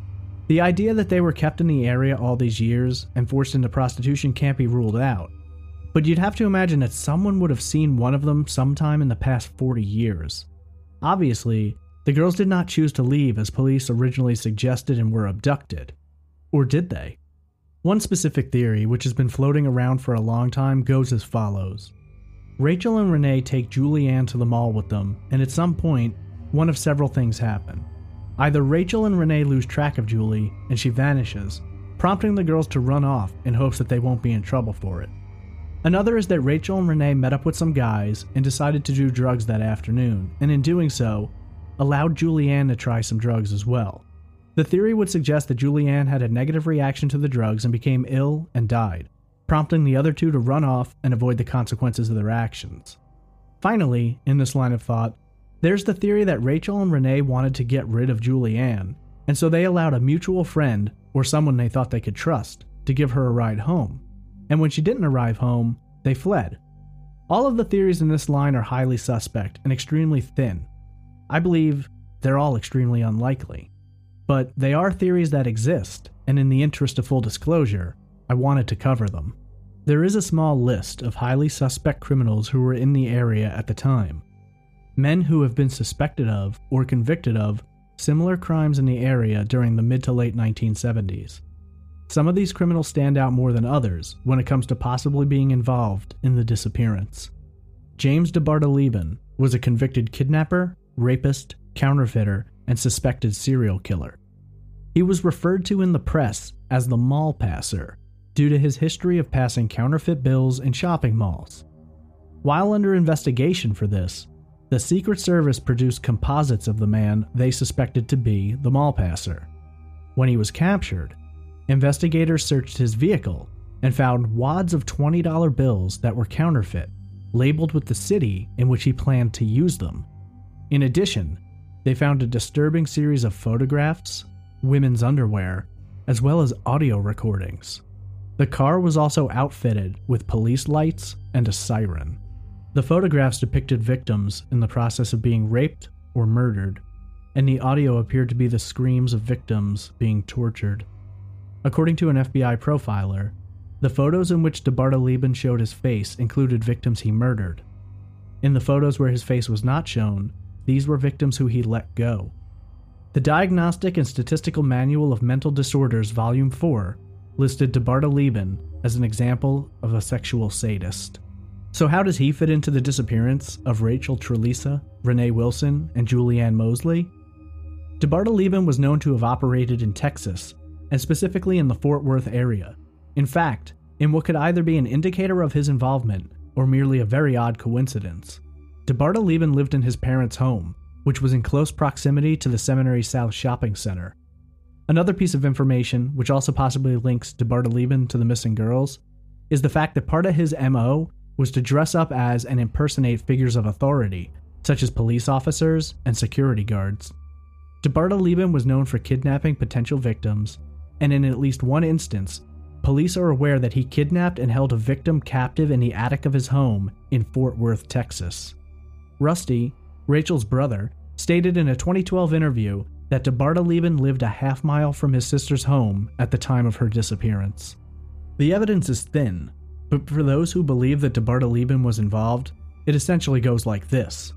A: The idea that they were kept in the area all these years and forced into prostitution can't be ruled out, but you'd have to imagine that someone would have seen one of them sometime in the past 40 years. Obviously, the girls did not choose to leave as police originally suggested and were abducted. Or did they? One specific theory, which has been floating around for a long time, goes as follows. Rachel and Renee take Julianne to the mall with them, and at some point, one of several things happen. Either Rachel and Renee lose track of Julie, and she vanishes, prompting the girls to run off in hopes that they won't be in trouble for it. Another is that Rachel and Renee met up with some guys and decided to do drugs that afternoon, and in doing so, allowed Julianne to try some drugs as well. The theory would suggest that Julianne had a negative reaction to the drugs and became ill and died, prompting the other two to run off and avoid the consequences of their actions. Finally, in this line of thought, there's the theory that Rachel and Renee wanted to get rid of Julianne, and so they allowed a mutual friend, or someone they thought they could trust, to give her a ride home. And when she didn't arrive home, they fled. All of the theories in this line are highly suspect and extremely thin. I believe they're all extremely unlikely. But they are theories that exist, and in the interest of full disclosure, I wanted to cover them. There is a small list of highly suspect criminals who were in the area at the time. Men who have been suspected of or convicted of similar crimes in the area during the mid to late 1970s. Some of these criminals stand out more than others when it comes to possibly being involved in the disappearance. James DeBartoleben was a convicted kidnapper, rapist, counterfeiter, and suspected serial killer. He was referred to in the press as the mall passer due to his history of passing counterfeit bills in shopping malls. While under investigation for this, the Secret Service produced composites of the man they suspected to be the mall passer. When he was captured, investigators searched his vehicle and found wads of $20 bills that were counterfeit, labeled with the city in which he planned to use them. In addition, they found a disturbing series of photographs, women's underwear, as well as audio recordings. The car was also outfitted with police lights and a siren. The photographs depicted victims in the process of being raped or murdered, and the audio appeared to be the screams of victims being tortured. According to an FBI profiler, the photos in which DeBartoleben showed his face included victims he murdered. In the photos where his face was not shown, these were victims who he let go. The Diagnostic and Statistical Manual of Mental Disorders, Volume 4, listed DeBartoleben as an example of a sexual sadist. So how does he fit into the disappearance of Rachel Treleasa, Renee Wilson, and Julianne Mosley? DeBartoleben was known to have operated in Texas, and specifically in the Fort Worth area. In fact, in what could either be an indicator of his involvement or merely a very odd coincidence, DeBartoleben lived in his parents' home, which was in close proximity to the Seminary South Shopping Center. Another piece of information, which also possibly links DeBartoleben to the missing girls, is the fact that part of his MO was to dress up as and impersonate figures of authority, such as police officers and security guards. DeBartoleben was known for kidnapping potential victims, and in at least one instance, police are aware that he kidnapped and held a victim captive in the attic of his home in Fort Worth, Texas. Rusty, Rachel's brother, stated in a 2012 interview that DeBartoleben lived a half-mile from his sister's home at the time of her disappearance. The evidence is thin, but for those who believe that DeBartoleben was involved, it essentially goes like this.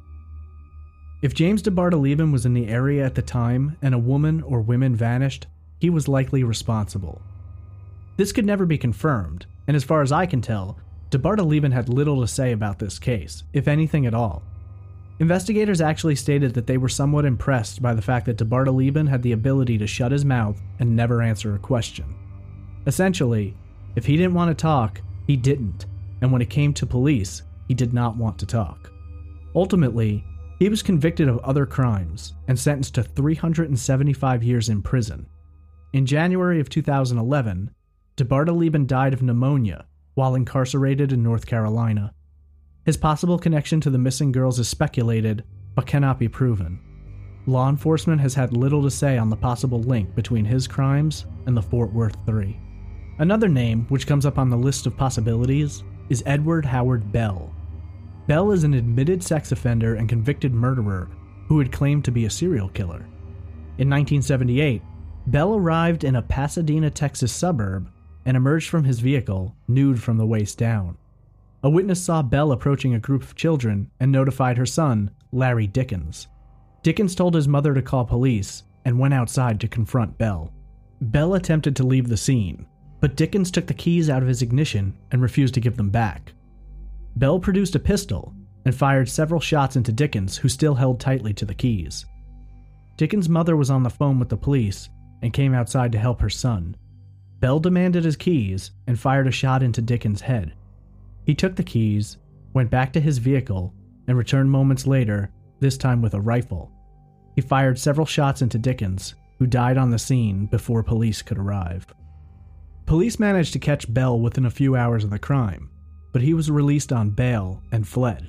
A: If James DeBartoleben was in the area at the time and a woman or women vanished, he was likely responsible. This could never be confirmed, and as far as I can tell, DeBartoleben had little to say about this case, if anything at all. Investigators actually stated that they were somewhat impressed by the fact that DeBartoleben had the ability to shut his mouth and never answer a question. Essentially, if he didn't want to talk, he didn't, and when it came to police, he did not want to talk. Ultimately, he was convicted of other crimes and sentenced to 375 years in prison. In January of 2011, DeBartoleben died of pneumonia while incarcerated in North Carolina. His possible connection to the missing girls is speculated, but cannot be proven. Law enforcement has had little to say on the possible link between his crimes and the Fort Worth Three. Another name which comes up on the list of possibilities is Edward Howard Bell. Bell is an admitted sex offender and convicted murderer who had claimed to be a serial killer. In 1978, Bell arrived in a Pasadena, Texas suburb and emerged from his vehicle, nude from the waist down. A witness saw Bell approaching a group of children and notified her son, Larry Dickens. Dickens told his mother to call police and went outside to confront Bell. Bell attempted to leave the scene, but Dickens took the keys out of his ignition and refused to give them back. Bell produced a pistol and fired several shots into Dickens, who still held tightly to the keys. Dickens' mother was on the phone with the police and came outside to help her son. Bell demanded his keys and fired a shot into Dickens' head. He took the keys, went back to his vehicle, and returned moments later, this time with a rifle. He fired several shots into Dickens, who died on the scene before police could arrive. Police managed to catch Bell within a few hours of the crime, but he was released on bail and fled.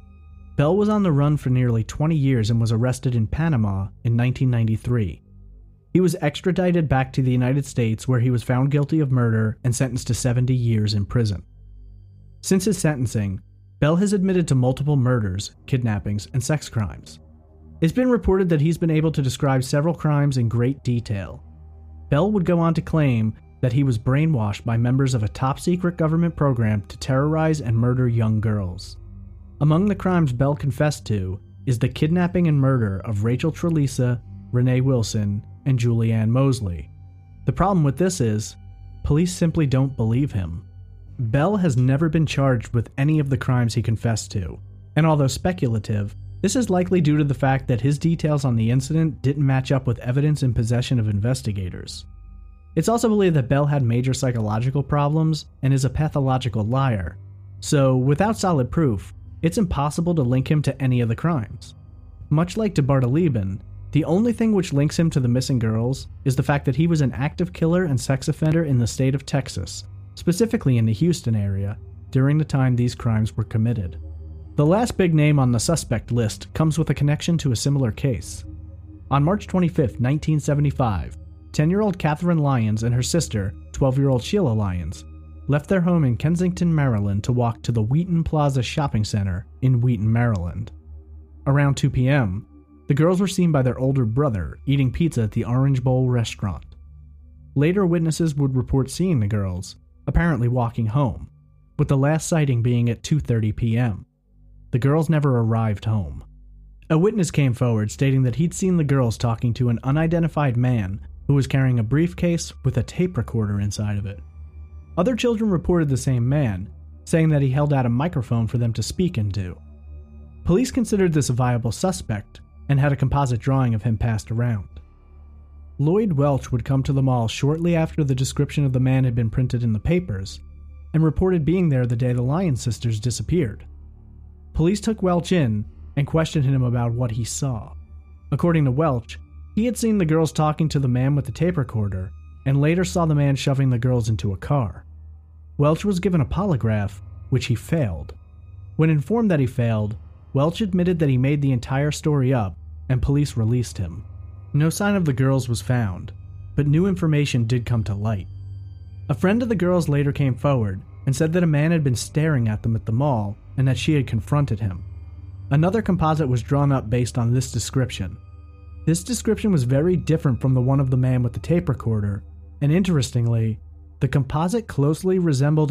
A: Bell was on the run for nearly 20 years and was arrested in Panama in 1993. He was extradited back to the United States, where he was found guilty of murder and sentenced to 70 years in prison. Since his sentencing, Bell has admitted to multiple murders, kidnappings, and sex crimes. It's been reported that he's been able to describe several crimes in great detail. Bell would go on to claim that he was brainwashed by members of a top-secret government program to terrorize and murder young girls. Among the crimes Bell confessed to is the kidnapping and murder of Rachel Treleasa, Renee Wilson, and Julianne Mosley. The problem with this is, police simply don't believe him. Bell has never been charged with any of the crimes he confessed to, and although speculative, this is likely due to the fact that his details on the incident didn't match up with evidence in possession of investigators. It's also believed that Bell had major psychological problems and is a pathological liar, so without solid proof, it's impossible to link him to any of the crimes. Much like DeBarda Lieben, the only thing which links him to the missing girls is the fact that he was an active killer and sex offender in the state of Texas, specifically in the Houston area, during the time these crimes were committed. The last big name on the suspect list comes with a connection to a similar case. On March 25, 1975, 10-year-old Catherine Lyons and her sister, 12-year-old Sheila Lyons, left their home in Kensington, Maryland to walk to the Wheaton Plaza Shopping Center in Wheaton, Maryland. Around 2 p.m., the girls were seen by their older brother eating pizza at the Orange Bowl restaurant. Later witnesses would report seeing the girls, apparently walking home, with the last sighting being at 2:30 p.m. The girls never arrived home. A witness came forward stating that he'd seen the girls talking to an unidentified man who was carrying a briefcase with a tape recorder inside of it. Other children reported the same man, saying that he held out a microphone for them to speak into. Police considered this a viable suspect and had a composite drawing of him passed around. Lloyd Welch would come to the mall shortly after the description of the man had been printed in the papers, and reported being there the day the Lyons sisters disappeared. Police took Welch in and questioned him about what he saw. According to Welch, he had seen the girls talking to the man with the tape recorder, and later saw the man shoving the girls into a car. Welch was given a polygraph, which he failed. When informed that he failed, Welch admitted that he made the entire story up, and police released him. No sign of the girls was found, but new information did come to light. A friend of the girls later came forward and said that a man had been staring at them at the mall and that she had confronted him. Another composite was drawn up based on this description. This description was very different from the one of the man with the tape recorder, and interestingly, the composite closely resembled a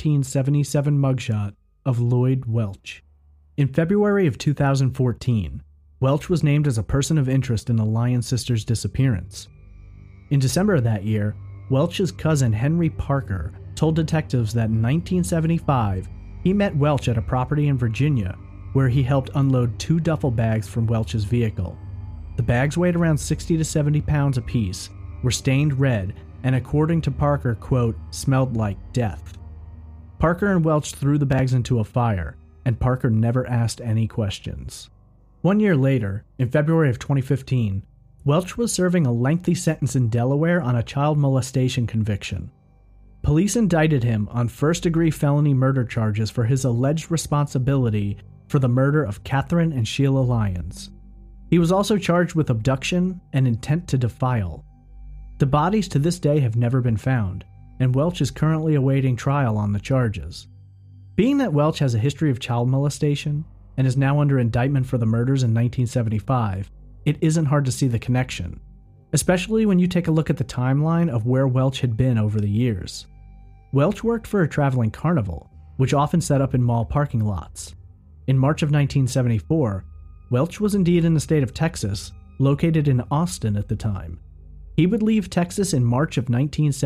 A: 1977 mugshot of Lloyd Welch. In February of 2014, Welch was named as a person of interest in the Lyons sisters' disappearance. In December of that year, Welch's cousin Henry Parker told detectives that in 1975, he met Welch at a property in Virginia where he helped unload 2 duffel bags from Welch's vehicle. The bags weighed around 60 to 70 pounds apiece, were stained red, and according to Parker, quote, smelled like death. Parker and Welch threw the bags into a fire, and Parker never asked any questions. 1 year later, in February of 2015, Welch was serving a lengthy sentence in Delaware on a child molestation conviction. Police indicted him on first-degree felony murder charges for his alleged responsibility for the murder of Catherine and Sheila Lyons. He was also charged with abduction and intent to defile. The bodies to this day have never been found, and Welch is currently awaiting trial on the charges. Being that Welch has a history of child molestation and is now under indictment for the murders in 1975, it isn't hard to see the connection. especially when you take a look at the timeline of where Welch had been over the years. Welch worked for a traveling carnival, which often set up in mall parking lots. In March of 1974, Welch was indeed in the state of Texas, located in Austin at the time. He would leave Texas in March of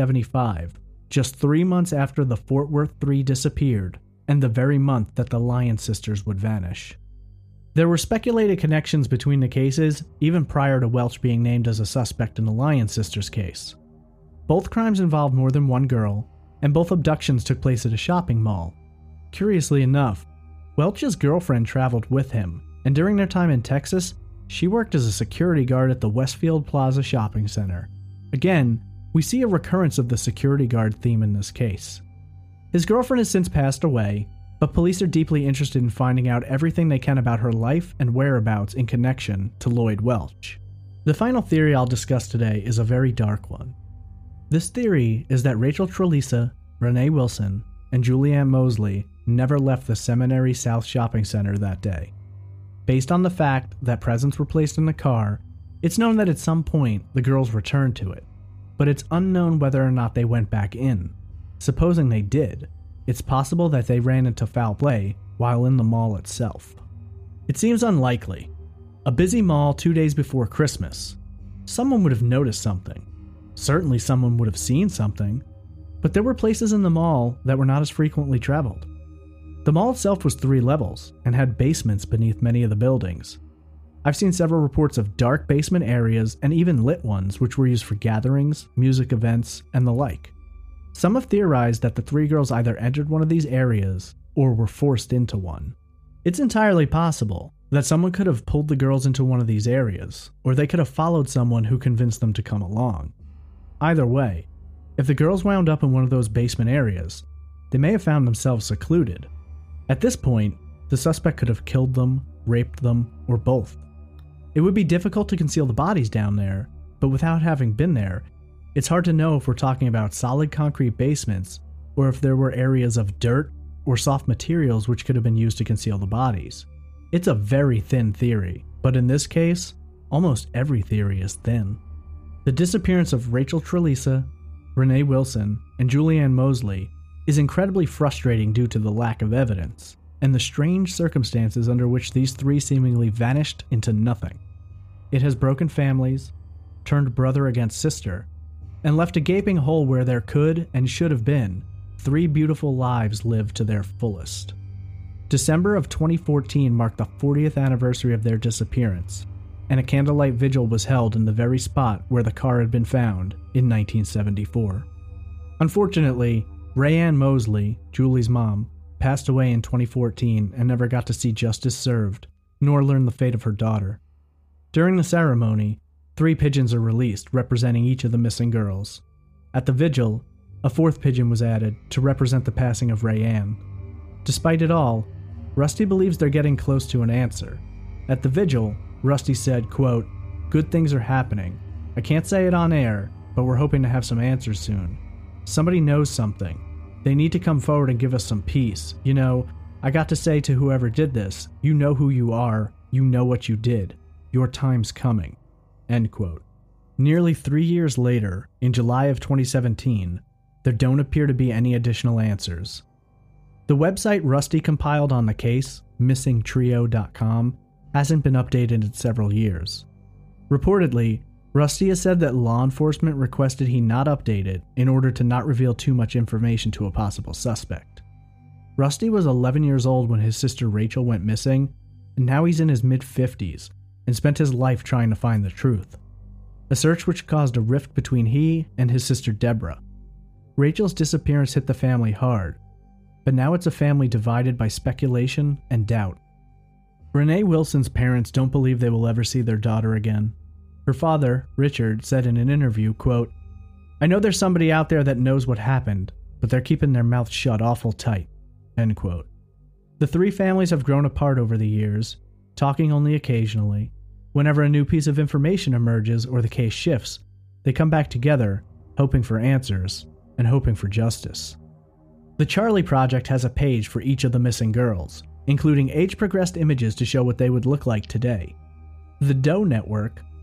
A: 1975, just 3 months after the Fort Worth Three disappeared, and the very month that the Lyon sisters would vanish. There were speculated connections between the cases even prior to Welch being named as a suspect in the Lyon sisters case. Both crimes involved more than one girl, and both abductions took place at a shopping mall. Curiously enough, Welch's girlfriend traveled with him, and during their time in Texas, she worked as a security guard at the Westfield Plaza shopping center. Again, we see a recurrence of the security guard theme in this case. His girlfriend has since passed away, but police are deeply interested in finding out everything they can about her life and whereabouts in connection to Lloyd Welch. The final theory I'll discuss today is a very dark one. This theory is that Rachel Treleasa, Renee Wilson, and Julianne Moseley never left the Seminary South Shopping Center that day. Based on the fact that presents were placed in the car, it's known that at some point the girls returned to it, but it's unknown whether or not they went back in. Supposing they did, it's possible that they ran into foul play while in the mall itself. It seems unlikely. A busy mall 2 days before Christmas. Someone would have noticed something. Certainly someone would have seen something. But there were places in the mall that were not as frequently traveled. The mall itself was 3 levels and had basements beneath many of the buildings. I've seen several reports of dark basement areas and even lit ones which were used for gatherings, music events, and the like. Some have theorized that the 3 girls either entered one of these areas or were forced into one. It's entirely possible that someone could have pulled the girls into one of these areas, or they could have followed someone who convinced them to come along. Either way, if the girls wound up in one of those basement areas, they may have found themselves secluded. At this point, the suspect could have killed them, raped them, or both. It would be difficult to conceal the bodies down there, but without having been there, it's hard to know if we're talking about solid concrete basements or if there were areas of dirt or soft materials which could have been used to conceal the bodies. It's a very thin theory, but in this case, almost every theory is thin. The disappearance of Rachel Treleasa, Renee Wilson, and Julianne Moseley is incredibly frustrating due to the lack of evidence, and the strange circumstances under which these 3 seemingly vanished into nothing. It has broken families, turned brother against sister, and left a gaping hole where there could and should have been 3 beautiful lives lived to their fullest. December of 2014 marked the 40th anniversary of their disappearance, and a candlelight vigil was held in the very spot where the car had been found in 1974. Unfortunately, Rayanne Moseley, Julie's mom, passed away in 2014 and never got to see justice served, nor learn the fate of her daughter. During the ceremony, 3 pigeons are released representing each of the missing girls. At the vigil, a 4th pigeon was added to represent the passing of Rayanne. Despite it all, Rusty believes they're getting close to an answer. At the vigil, Rusty said, quote, "Good things are happening. I can't say it on air, but we're hoping to have some answers soon. Somebody knows something. They need to come forward and give us some peace. You know, I got to say to whoever did this, you know who you are, you know what you did. Your time's coming." End quote. Nearly 3 years later, in July of 2017, there don't appear to be any additional answers. The website Rusty compiled on the case, missingtrio.com, hasn't been updated in several years. Reportedly, Rusty has said that law enforcement requested he not update it in order to not reveal too much information to a possible suspect. Rusty was 11 years old when his sister Rachel went missing, and now he's in his mid-50s and spent his life trying to find the truth. A search which caused a rift between he and his sister Deborah. Rachel's disappearance hit the family hard, but now it's a family divided by speculation and doubt. Renee Wilson's parents don't believe they will ever see their daughter again. Her father, Richard, said in an interview, quote, "I know there's somebody out there that knows what happened, but they're keeping their mouth shut awful tight." End quote. The 3 families have grown apart over the years, talking only occasionally. Whenever a new piece of information emerges or the case shifts, they come back together, hoping for answers and hoping for justice. The Charlie Project has a page for each of the missing girls, including age-progressed images to show what they would look like today. The Doe Network,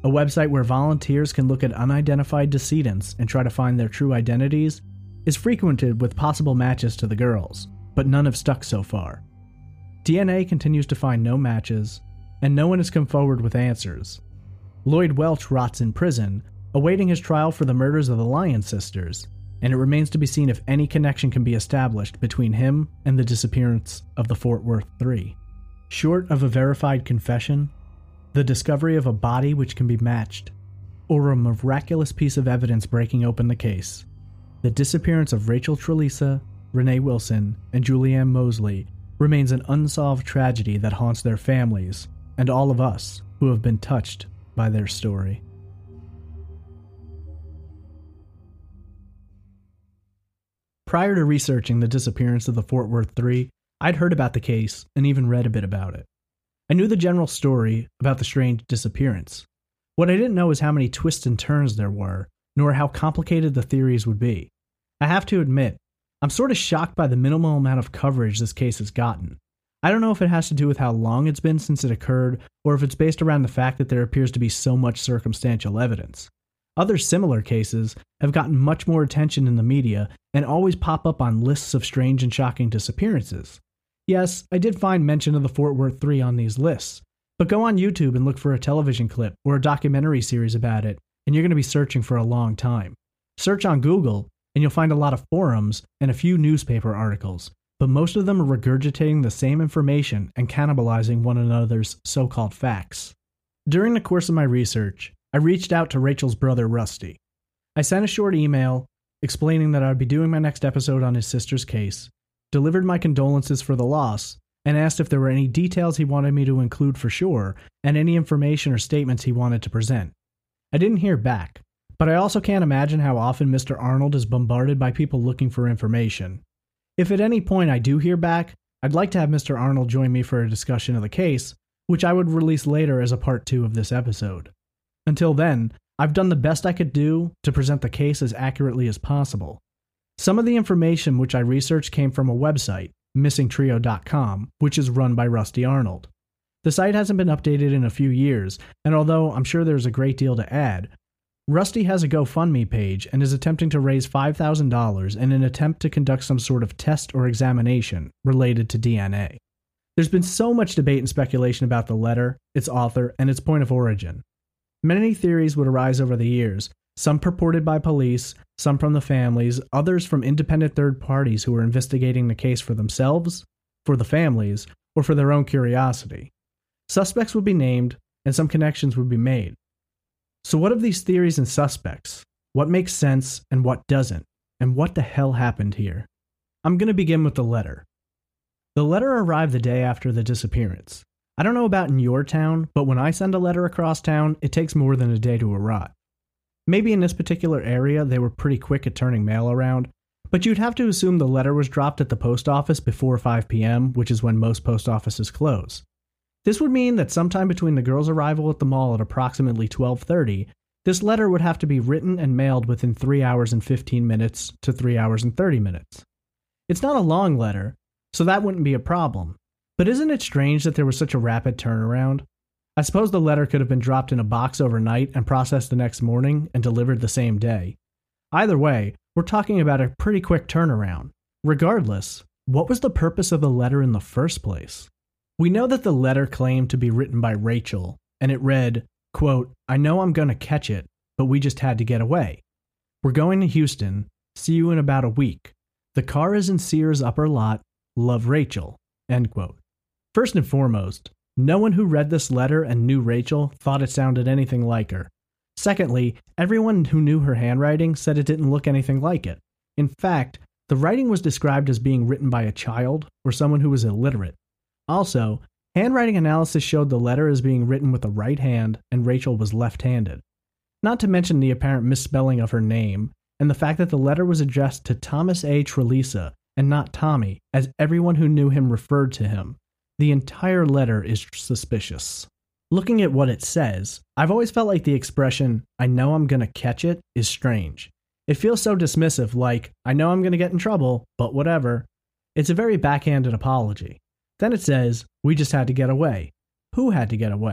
A: a website where volunteers can look at unidentified decedents and try to find their true identities, is frequented with possible matches to the girls, but none have stuck so far. DNA continues to find no matches, and no one has come forward with answers. Lloyd Welch rots in prison, awaiting his trial for the murders of the Lyon sisters, and it remains to be seen if any connection can be established between him and the disappearance of the Fort Worth Three. Short of a verified confession, the discovery of a body which can be matched, or a miraculous piece of evidence breaking open the case, the disappearance of Rachel Treleasa, Renee Wilson, and Julianne Mosley remains an unsolved tragedy that haunts their families and all of us who have been touched by their story. Prior to researching the disappearance of the Fort Worth Three, I'd heard about the case and even read a bit about it. I knew the general story about the strange disappearance. What I didn't know is how many twists and turns there were, nor how complicated the theories would be. I have to admit, I'm sort of shocked by the minimal amount of coverage this case has gotten. I don't know if it has to do with how long it's been since it occurred, or if it's based around the fact that there appears to be so much circumstantial evidence. Other similar cases have gotten much more attention in the media and always pop up on lists of strange and shocking disappearances. Yes, I did find mention of the Fort Worth Three on these lists, but go on YouTube and look for a television clip or a documentary series about it, and you're going to be searching for a long time. Search on Google, and you'll find a lot of forums and a few newspaper articles, but most of them are regurgitating the same information and cannibalizing one another's so-called facts. During the course of my research, I reached out to Rachel's brother, Rusty. I sent a short email explaining that I'd be doing my next episode on his sister's case, delivered my condolences for the loss, and asked if there were any details he wanted me to include for sure, and any information or statements he wanted to present. I didn't hear back, but I also can't imagine how often Mr. Arnold is bombarded by people looking for information. If at any point I do hear back, I'd like to have Mr. Arnold join me for a discussion of the case, which I would release later as a part 2 of this episode. Until then, I've done the best I could do to present the case as accurately as possible. Some of the information which I researched came from a website, missingtrio.com, which is run by Rusty Arnold. The site hasn't been updated in a few years, and although I'm sure there's a great deal to add, Rusty has a GoFundMe page and is attempting to raise $5,000 in an attempt to conduct some sort of test or examination related to DNA. There's been so much debate and speculation about the letter, its author, and its point of origin. Many theories would arise over the years, some purported by police, some from the families, others from independent third parties who were investigating the case for themselves, for the families, or for their own curiosity. Suspects would be named, and some connections would be made. So what of these theories and suspects? What makes sense and what doesn't? And what the hell happened here? I'm going to begin with the letter. The letter arrived the day after the disappearance. I don't know about in your town, but when I send a letter across town, it takes more than a day to arrive. Maybe in this particular area they were pretty quick at turning mail around, but you'd have to assume the letter was dropped at the post office before 5 p.m., which is when most post offices close. This would mean that sometime between the girls' arrival at the mall at approximately 12:30, this letter would have to be written and mailed within 3 hours and 15 minutes to 3 hours and 30 minutes. It's not a long letter, so that wouldn't be a problem. But isn't it strange that there was such a rapid turnaround? I suppose the letter could have been dropped in a box overnight and processed the next morning and delivered the same day. Either way, we're talking about a pretty quick turnaround. Regardless, what was the purpose of the letter in the first place? We know that the letter claimed to be written by Rachel, and it read, quote, "I know I'm gonna catch it, but we just had to get away. We're going to Houston. See you in about a week. The car is in Sears' upper lot. Love, Rachel." End quote. First and foremost, no one who read this letter and knew Rachel thought it sounded anything like her. Secondly, everyone who knew her handwriting said it didn't look anything like it. In fact, the writing was described as being written by a child or someone who was illiterate. Also, handwriting analysis showed the letter as being written with the right hand and Rachel was left-handed. Not to mention the apparent misspelling of her name, and the fact that the letter was addressed to Thomas A. Treleasa and not Tommy, as everyone who knew him referred to him. The entire letter is suspicious. Looking at what it says, I've always felt like the expression, "I know I'm gonna catch it," is strange. It feels so dismissive, like, I know I'm gonna get in trouble, but whatever. It's a very backhanded apology. Then it says, "We just had to get away." Who had to get away?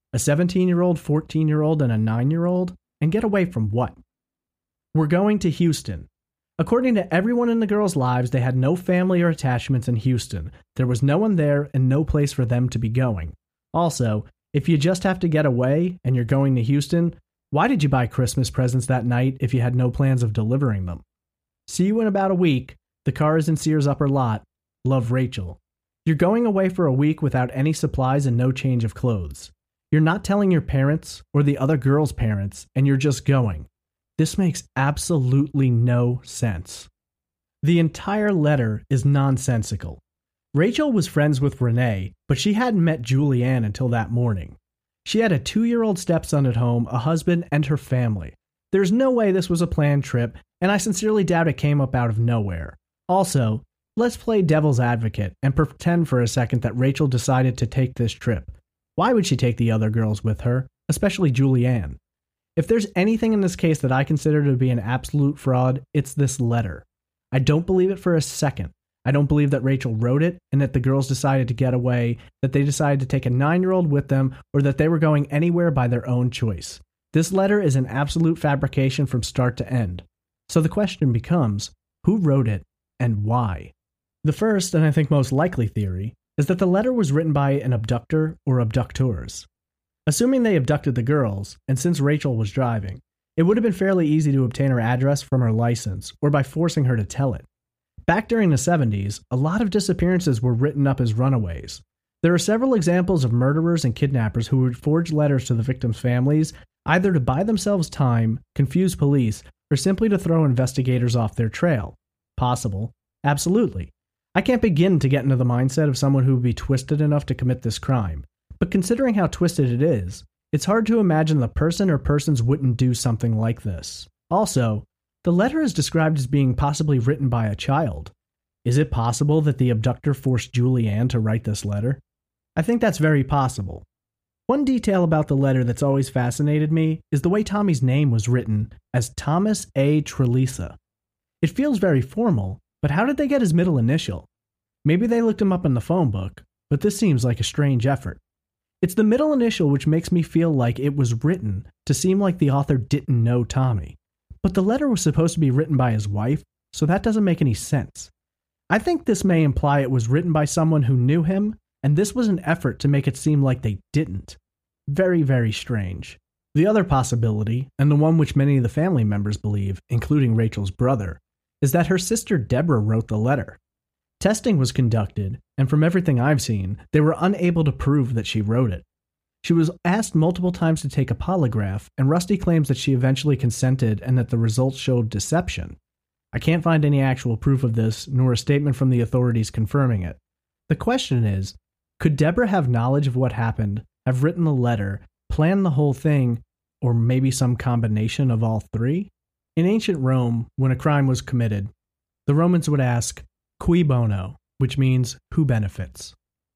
A: A 17-year-old, 14-year-old, and a 9-year-old? And get away from what? We're going to Houston. According to everyone in the girls' lives, they had no family or attachments in Houston. There was no one there and no place for them to be going. Also, if you just have to get away and you're going to Houston, why did you buy Christmas presents that night if you had no plans of delivering them? See you in about a week. The car is in Sears upper lot. Love, Rachel. You're going away for a week without any supplies and no change of clothes. You're not telling your parents or the other girl's parents, and you're just going. This makes absolutely no sense. The entire letter is nonsensical. Rachel was friends with Renee, but she hadn't met Julianne until that morning. She had a 2-year-old stepson at home, a husband, and her family. There's no way this was a planned trip, and I sincerely doubt it came up out of nowhere. Also, let's play devil's advocate and pretend for a second that Rachel decided to take this trip. Why would she take the other girls with her, especially Julianne? If there's anything in this case that I consider to be an absolute fraud, it's this letter. I don't believe it for a second. I don't believe that Rachel wrote it and that the girls decided to get away, that they decided to take a 9-year-old with them, or that they were going anywhere by their own choice. This letter is an absolute fabrication from start to end. So the question becomes, who wrote it and why? The first, and I think most likely theory, is that the letter was written by an abductor or abductors. Assuming they abducted the girls, and since Rachel was driving, it would have been fairly easy to obtain her address from her license or by forcing her to tell it. Back during the 70s, a lot of disappearances were written up as runaways. There are several examples of murderers and kidnappers who would forge letters to the victims' families, either to buy themselves time, confuse police, or simply to throw investigators off their trail. Possible. Absolutely. I can't begin to get into the mindset of someone who would be twisted enough to commit this crime. But considering how twisted it is, it's hard to imagine the person or persons wouldn't do something like this. Also, the letter is described as being possibly written by a child. Is it possible that the abductor forced Julianne to write this letter? I think that's very possible. One detail about the letter that's always fascinated me is the way Tommy's name was written as Thomas A. Trelisa. It feels very formal, but how did they get his middle initial? Maybe they looked him up in the phone book, but this seems like a strange effort. It's the middle initial which makes me feel like it was written to seem like the author didn't know Tommy. But the letter was supposed to be written by his wife, so that doesn't make any sense. I think this may imply it was written by someone who knew him, and this was an effort to make it seem like they didn't. Very, very strange. The other possibility, and the one which many of the family members believe, including Rachel's brother, is that her sister Deborah wrote the letter. Testing was conducted, and from everything I've seen, they were unable to prove that she wrote it. She was asked multiple times to take a polygraph, and Rusty claims that she eventually consented and that the results showed deception. I can't find any actual proof of this, nor a statement from the authorities confirming it. The question is, could Deborah have knowledge of what happened, have written the letter, planned the whole thing, or maybe some combination of all three? In ancient Rome, when a crime was committed, the Romans would ask, cui bono, which means who benefits.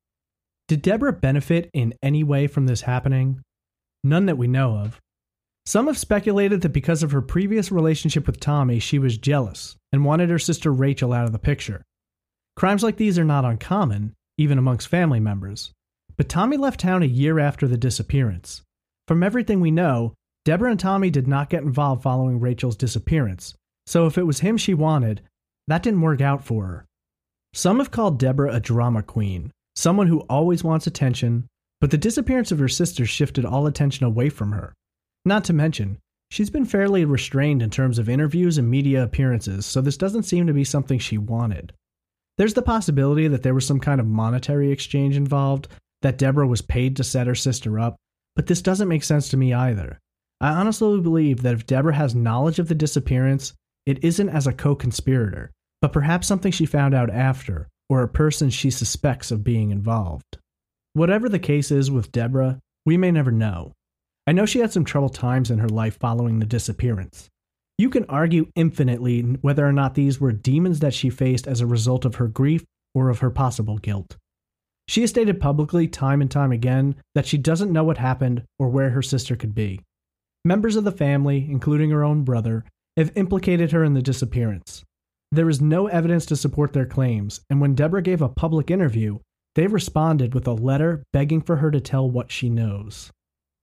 A: Did Deborah benefit in any way from this happening? None that we know of. Some have speculated that because of her previous relationship with Tommy, she was jealous and wanted her sister Rachel out of the picture. Crimes like these are not uncommon, even amongst family members. But Tommy left town a year after the disappearance. From everything we know, Deborah and Tommy did not get involved following Rachel's disappearance, so if it was him she wanted, that didn't work out for her. Some have called Deborah a drama queen, someone who always wants attention, but the disappearance of her sister shifted all attention away from her. Not to mention, she's been fairly restrained in terms of interviews and media appearances, so this doesn't seem to be something she wanted. There's the possibility that there was some kind of monetary exchange involved, that Deborah was paid to set her sister up, but this doesn't make sense to me either. I honestly believe that if Deborah has knowledge of the disappearance, it isn't as a co-conspirator, but perhaps something she found out after, or a person she suspects of being involved. Whatever the case is with Deborah, we may never know. I know she had some troubled times in her life following the disappearance. You can argue infinitely whether or not these were demons that she faced as a result of her grief or of her possible guilt. She has stated publicly time and time again that she doesn't know what happened or where her sister could be. Members of the family, including her own brother, have implicated her in the disappearance. There is no evidence to support their claims, and when Deborah gave a public interview, they responded with a letter begging for her to tell what she knows.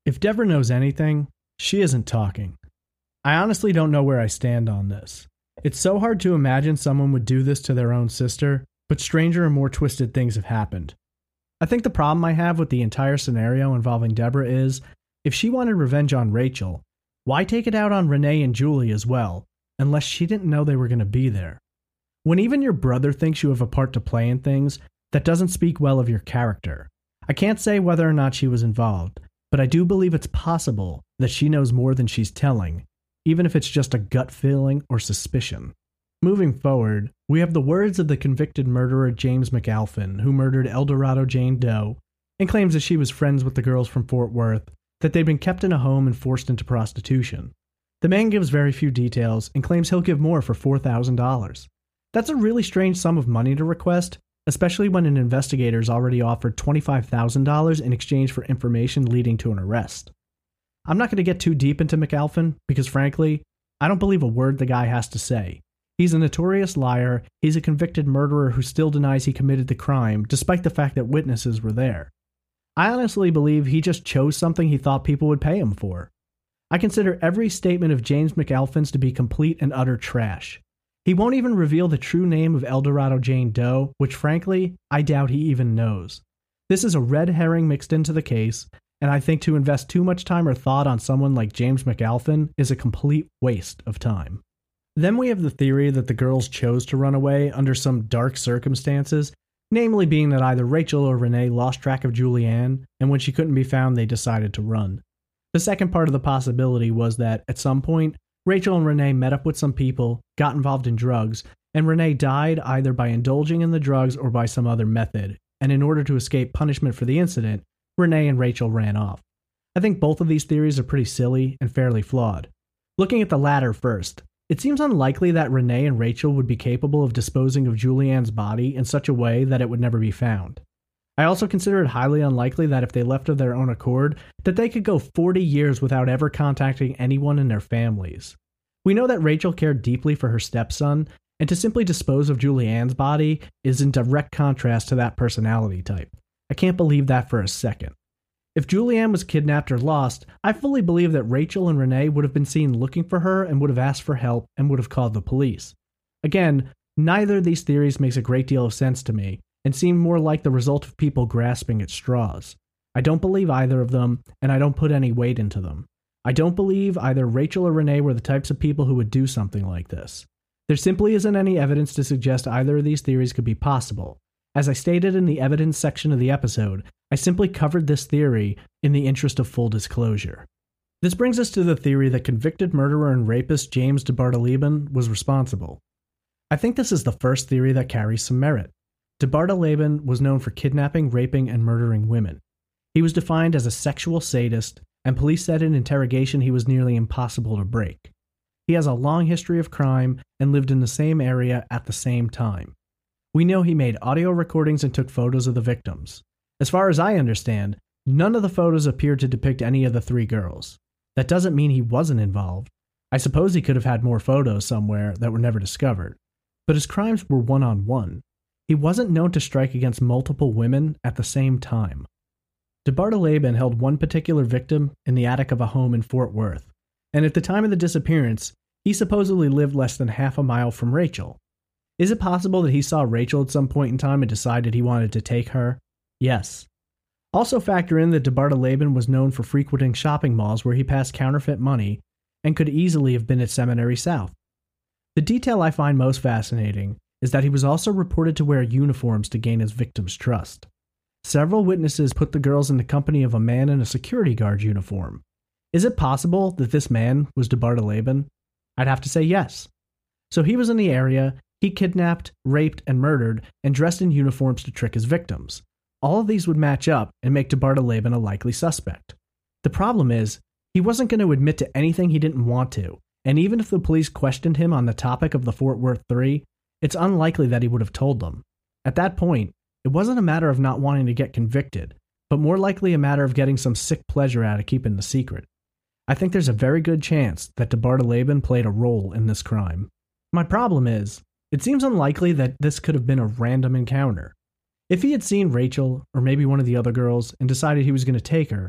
A: If Deborah knows anything, she isn't talking. I honestly don't know where I stand on this. It's so hard to imagine someone would do this to their own sister, but stranger and more twisted things have happened. I think the problem I have with the entire scenario involving Deborah is, if she wanted revenge on Rachel, why take it out on Renee and Julie as well, unless she didn't know they were going to be there? When even your brother thinks you have a part to play in things, that doesn't speak well of your character. I can't say whether or not she was involved, but I do believe it's possible that she knows more than she's telling, even if it's just a gut feeling or suspicion. Moving forward, we have the words of the convicted murderer James McAlphin, who murdered Eldorado Jane Doe, and claims that she was friends with the girls from Fort Worth, that they'd been kept in a home and forced into prostitution. The man gives very few details and claims he'll give more for $4,000. That's a really strange sum of money to request, especially when an investigator's already offered $25,000 in exchange for information leading to an arrest. I'm not going to get too deep into McAlphin because, frankly, I don't believe a word the guy has to say. He's a notorious liar, he's a convicted murderer who still denies he committed the crime, despite the fact that witnesses were there. I honestly believe he just chose something he thought people would pay him for. I consider every statement of James McAlphin's to be complete and utter trash. He won't even reveal the true name of Eldorado Jane Doe, which frankly, I doubt he even knows. This is a red herring mixed into the case, and I think to invest too much time or thought on someone like James McAlphin is a complete waste of time. Then we have the theory that the girls chose to run away under some dark circumstances, namely being that either Rachel or Renee lost track of Julianne, and when she couldn't be found, they decided to run. The second part of the possibility was that, at some point, Rachel and Renee met up with some people, got involved in drugs, and Renee died either by indulging in the drugs or by some other method, and in order to escape punishment for the incident, Renee and Rachel ran off. I think both of these theories are pretty silly and fairly flawed. Looking at the latter first, it seems unlikely that Renee and Rachel would be capable of disposing of Julianne's body in such a way that it would never be found. I also consider it highly unlikely that if they left of their own accord, that they could go 40 years without ever contacting anyone in their families. We know that Rachel cared deeply for her stepson, and to simply dispose of Julianne's body is in direct contrast to that personality type. I can't believe that for a second. If Julianne was kidnapped or lost, I fully believe that Rachel and Renee would have been seen looking for her and would have asked for help and would have called the police. Again, neither of these theories makes a great deal of sense to me, and seem more like the result of people grasping at straws. I don't believe either of them, and I don't put any weight into them. I don't believe either Rachel or Renee were the types of people who would do something like this. There simply isn't any evidence to suggest either of these theories could be possible. As I stated in the evidence section of the episode, I simply covered this theory in the interest of full disclosure. This brings us to the theory that convicted murderer and rapist James DeBartoleben was responsible. I think this is the first theory that carries some merit. DeBartoleben was known for kidnapping, raping, and murdering women. He was defined as a sexual sadist, and police said in interrogation he was nearly impossible to break. He has a long history of crime and lived in the same area at the same time. We know he made audio recordings and took photos of the victims. As far as I understand, none of the photos appear to depict any of the three girls. That doesn't mean he wasn't involved. I suppose he could have had more photos somewhere that were never discovered. But his crimes were one-on-one. He wasn't known to strike against multiple women at the same time. DeBartoleben held one particular victim in the attic of a home in Fort Worth, and at the time of the disappearance, he supposedly lived less than half a mile from Rachel. Is it possible that he saw Rachel at some point in time and decided he wanted to take her? Yes. Also factor in that DeBartoleben was known for frequenting shopping malls where he passed counterfeit money and could easily have been at Seminary South. The detail I find most fascinating is that he was also reported to wear uniforms to gain his victims' trust. Several witnesses put the girls in the company of a man in a security guard uniform. Is it possible that this man was DeBartoleben? I'd have to say yes. So he was in the area, he kidnapped, raped, and murdered, and dressed in uniforms to trick his victims. All of these would match up and make DeBartoleben a likely suspect. The problem is, he wasn't going to admit to anything he didn't want to, and even if the police questioned him on the topic of the Fort Worth Three, it's unlikely that he would have told them. At that point, it wasn't a matter of not wanting to get convicted, but more likely a matter of getting some sick pleasure out of keeping the secret. I think there's a very good chance that DeBartoleben played a role in this crime. My problem is, it seems unlikely that this could have been a random encounter. If he had seen Rachel, or maybe one of the other girls, and decided he was going to take her,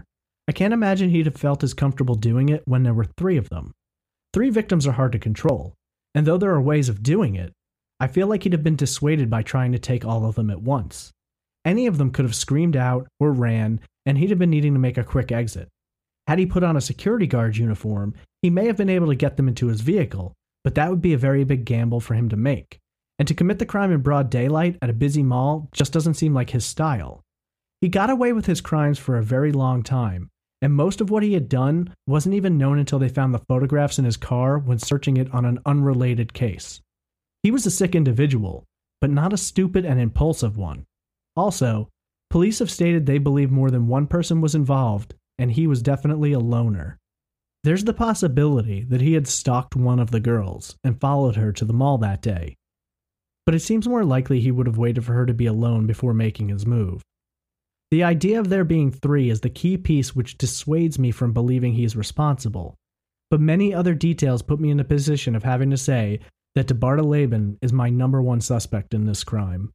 A: I can't imagine he'd have felt as comfortable doing it when there were 3 of them. 3 victims are hard to control, and though there are ways of doing it, I feel like he'd have been dissuaded by trying to take all of them at once. Any of them could have screamed out or ran, and he'd have been needing to make a quick exit. Had he put on a security guard uniform, he may have been able to get them into his vehicle, but that would be a very big gamble for him to make. And to commit the crime in broad daylight at a busy mall just doesn't seem like his style. He got away with his crimes for a very long time, and most of what he had done wasn't even known until they found the photographs in his car when searching it on an unrelated case. He was a sick individual, but not a stupid and impulsive one. Also, police have stated they believe more than one person was involved, and he was definitely a loner. There's the possibility that he had stalked one of the girls and followed her to the mall that day. But it seems more likely he would have waited for her to be alone before making his move. The idea of there being 3 is the key piece which dissuades me from believing he is responsible, but many other details put me in a position of having to say that DeBarda Laban is my number 1 suspect in this crime.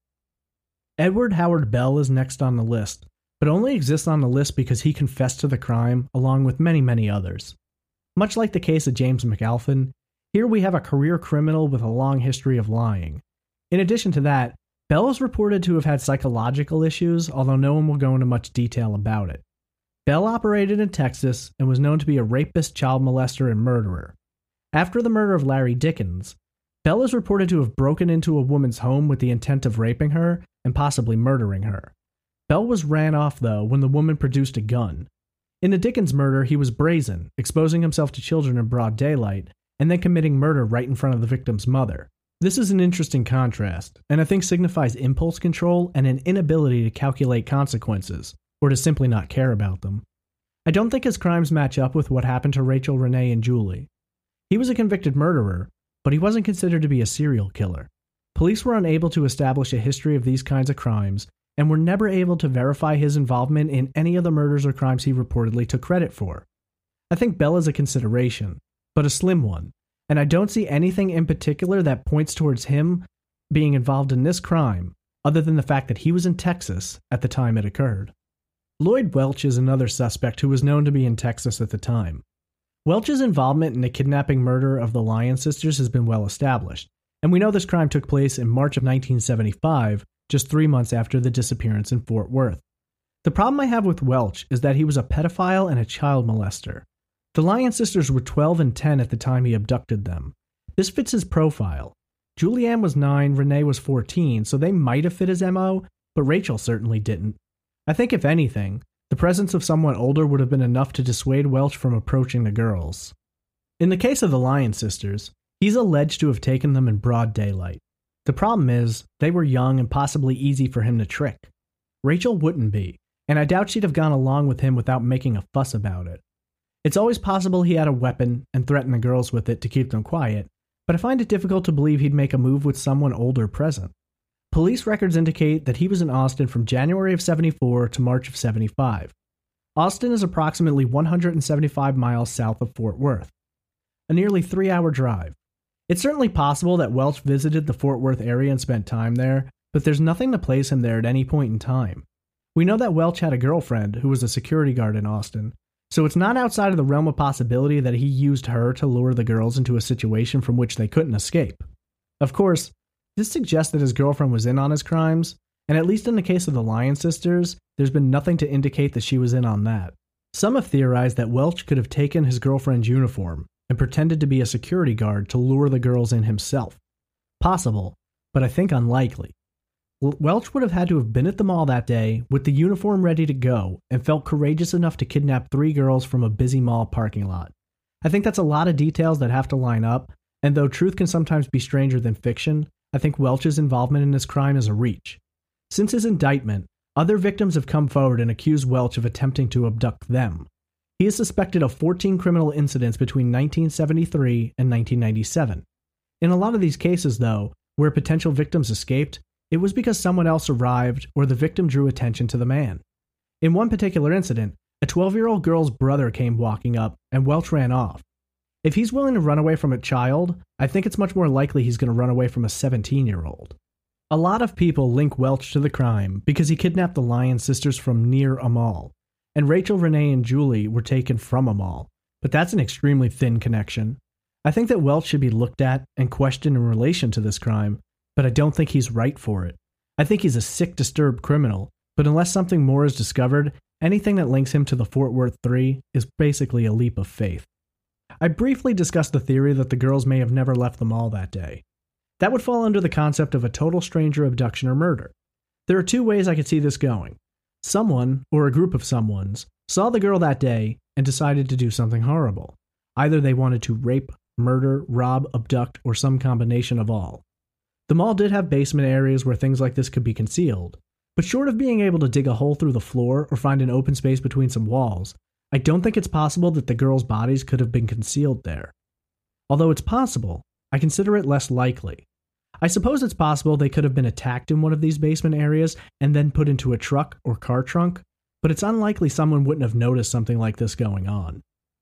A: Edward Howard Bell is next on the list, but only exists on the list because he confessed to the crime along with many, many others. Much like the case of James McAlpin, here we have a career criminal with a long history of lying. In addition to that, Bell is reported to have had psychological issues, although no one will go into much detail about it. Bell operated in Texas and was known to be a rapist, child molester, and murderer. After the murder of Larry Dickens, Bell is reported to have broken into a woman's home with the intent of raping her and possibly murdering her. Bell was ran off, though, when the woman produced a gun. In the Dickens murder, he was brazen, exposing himself to children in broad daylight, and then committing murder right in front of the victim's mother. This is an interesting contrast, and I think signifies impulse control and an inability to calculate consequences, or to simply not care about them. I don't think his crimes match up with what happened to Rachel, Renee, and Julie. He was a convicted murderer, but he wasn't considered to be a serial killer. Police were unable to establish a history of these kinds of crimes, and were never able to verify his involvement in any of the murders or crimes he reportedly took credit for. I think Bell is a consideration, but a slim one, and I don't see anything in particular that points towards him being involved in this crime, other than the fact that he was in Texas at the time it occurred. Lloyd Welch is another suspect who was known to be in Texas at the time. Welch's involvement in the kidnapping murder of the Lyon sisters has been well established, and we know this crime took place in March of 1975, just 3 months after the disappearance in Fort Worth. The problem I have with Welch is that he was a pedophile and a child molester. The Lyon sisters were 12 and 10 at the time he abducted them. This fits his profile. Julianne was 9, Renee was 14, so they might have fit his MO, but Rachel certainly didn't. I think if anything, the presence of someone older would have been enough to dissuade Welch from approaching the girls. In the case of the Lyon sisters, he's alleged to have taken them in broad daylight. The problem is, they were young and possibly easy for him to trick. Rachel wouldn't be, and I doubt she'd have gone along with him without making a fuss about it. It's always possible he had a weapon and threatened the girls with it to keep them quiet, but I find it difficult to believe he'd make a move with someone older present. Police records indicate that he was in Austin from January of 74 to March of 75. Austin is approximately 175 miles south of Fort Worth, a nearly 3-hour drive. It's certainly possible that Welch visited the Fort Worth area and spent time there, but there's nothing to place him there at any point in time. We know that Welch had a girlfriend who was a security guard in Austin, so it's not outside of the realm of possibility that he used her to lure the girls into a situation from which they couldn't escape. Of course, this suggests that his girlfriend was in on his crimes, and at least in the case of the Lyon sisters, there's been nothing to indicate that she was in on that. Some have theorized that Welch could have taken his girlfriend's uniform and pretended to be a security guard to lure the girls in himself. Possible, but I think unlikely. Welch would have had to have been at the mall that day with the uniform ready to go and felt courageous enough to kidnap 3 girls from a busy mall parking lot. I think that's a lot of details that have to line up, and though truth can sometimes be stranger than fiction, I think Welch's involvement in this crime is a reach. Since his indictment, other victims have come forward and accused Welch of attempting to abduct them. He is suspected of 14 criminal incidents between 1973 and 1997. In a lot of these cases, though, where potential victims escaped, it was because someone else arrived or the victim drew attention to the man. In one particular incident, a 12-year-old girl's brother came walking up and Welch ran off. If he's willing to run away from a child, I think it's much more likely he's going to run away from a 17-year-old. A lot of people link Welch to the crime because he kidnapped the Lyon sisters from near a mall, and Rachel, Renee, and Julie were taken from a mall, but that's an extremely thin connection. I think that Welch should be looked at and questioned in relation to this crime, but I don't think he's right for it. I think he's a sick, disturbed criminal, but unless something more is discovered, anything that links him to the Fort Worth Three is basically a leap of faith. I briefly discussed the theory that the girls may have never left the mall that day. That would fall under the concept of a total stranger abduction or murder. There are two ways I could see this going. Someone, or a group of someones, saw the girl that day and decided to do something horrible. Either they wanted to rape, murder, rob, abduct, or some combination of all. The mall did have basement areas where things like this could be concealed, but short of being able to dig a hole through the floor or find an open space between some walls, I don't think it's possible that the girls' bodies could have been concealed there. Although it's possible, I consider it less likely. I suppose it's possible they could have been attacked in one of these basement areas and then put into a truck or car trunk, but it's unlikely someone wouldn't have noticed something like this going on.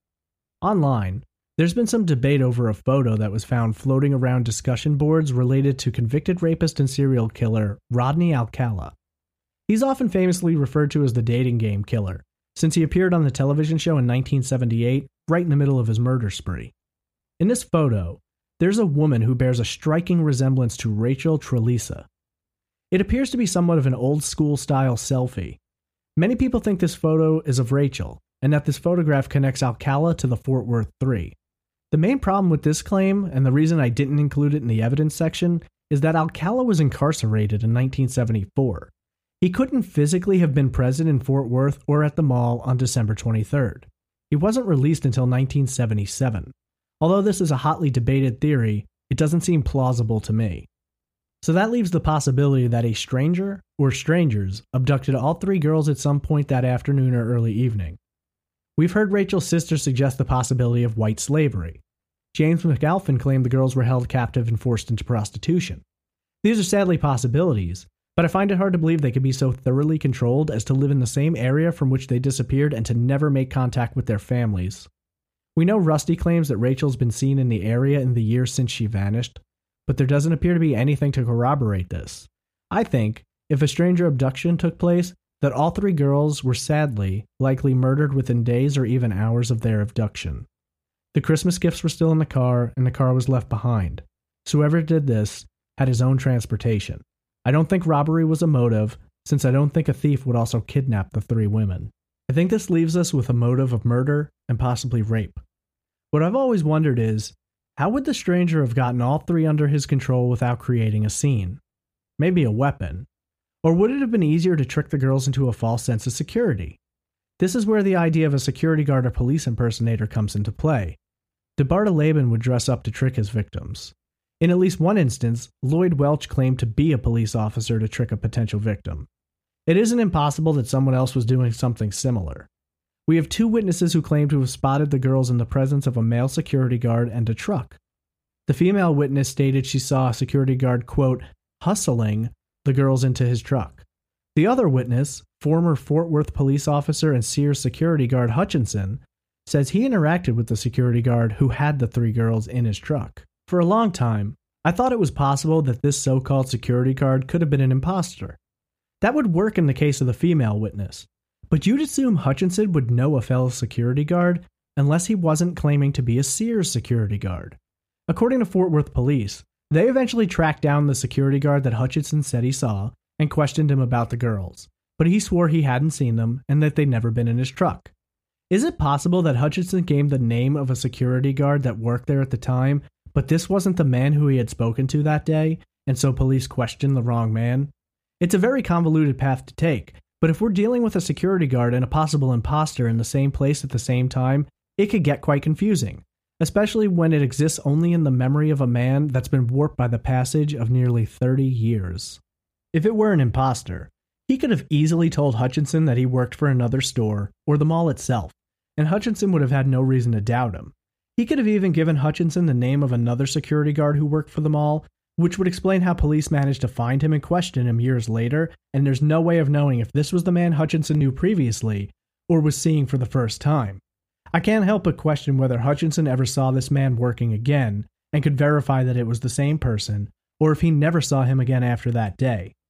A: Online, there's been some debate over a photo that was found floating around discussion boards related to convicted rapist and serial killer Rodney Alcala. He's often famously referred to as the dating game killer, since he appeared on the television show in 1978, right in the middle of his murder spree. In this photo, there's a woman who bears a striking resemblance to Rachel Treleasa. It appears to be somewhat of an old-school style selfie. Many people think this photo is of Rachel, and that this photograph connects Alcala to the Fort Worth Three. The main problem with this claim, and the reason I didn't include it in the evidence section, is that Alcala was incarcerated in 1974. He couldn't physically have been present in Fort Worth or at the mall on December 23rd. He wasn't released until 1977. Although this is a hotly debated theory, it doesn't seem plausible to me. So that leaves the possibility that a stranger, or strangers, abducted all three girls at some point that afternoon or early evening. We've heard Rachel's sister suggest the possibility of white slavery. James McAlphin claimed the girls were held captive and forced into prostitution. These are sadly possibilities, but I find it hard to believe they could be so thoroughly controlled as to live in the same area from which they disappeared and to never make contact with their families. We know Rusty claims that Rachel's been seen in the area in the years since she vanished, but there doesn't appear to be anything to corroborate this. I think, if a stranger abduction took place, that all three girls were sadly, likely murdered within days or even hours of their abduction. The Christmas gifts were still in the car, and the car was left behind. So whoever did this had his own transportation. I don't think robbery was a motive, since I don't think a thief would also kidnap the three women. I think this leaves us with a motive of murder and possibly rape. What I've always wondered is, how would the stranger have gotten all three under his control without creating a scene? Maybe a weapon. Or would it have been easier to trick the girls into a false sense of security? This is where the idea of a security guard or police impersonator comes into play. DeBarda Laban would dress up to trick his victims. In at least one instance, Lloyd Welch claimed to be a police officer to trick a potential victim. It isn't impossible that someone else was doing something similar. We have two witnesses who claim to have spotted the girls in the presence of a male security guard and a truck. The female witness stated she saw a security guard, quote, hustling the girls into his truck. The other witness, former Fort Worth police officer and Sears security guard Hutchinson, says he interacted with the security guard who had the three girls in his truck. For a long time, I thought it was possible that this so-called security guard could have been an imposter. That would work in the case of the female witness, but you'd assume Hutchinson would know a fellow security guard unless he wasn't claiming to be a Sears security guard. According to Fort Worth police, they eventually tracked down the security guard that Hutchinson said he saw and questioned him about the girls, but he swore he hadn't seen them and that they'd never been in his truck. Is it possible that Hutchinson gave the name of a security guard that worked there at the time, but this wasn't the man who he had spoken to that day, and so police questioned the wrong man? It's a very convoluted path to take, but if we're dealing with a security guard and a possible imposter in the same place at the same time, it could get quite confusing, especially when it exists only in the memory of a man that's been warped by the passage of nearly 30 years. If it were an imposter, he could have easily told Hutchinson that he worked for another store, or the mall itself, and Hutchinson would have had no reason to doubt him. He could have even given Hutchinson the name of another security guard who worked for the mall, which would explain how police managed to find him and question him years later, and there's no way of knowing if this was the man Hutchinson knew previously, or was seeing for the first time. I can't help but question whether Hutchinson ever saw this man working again, and could verify that it was the same person, or if he never saw him again after that day.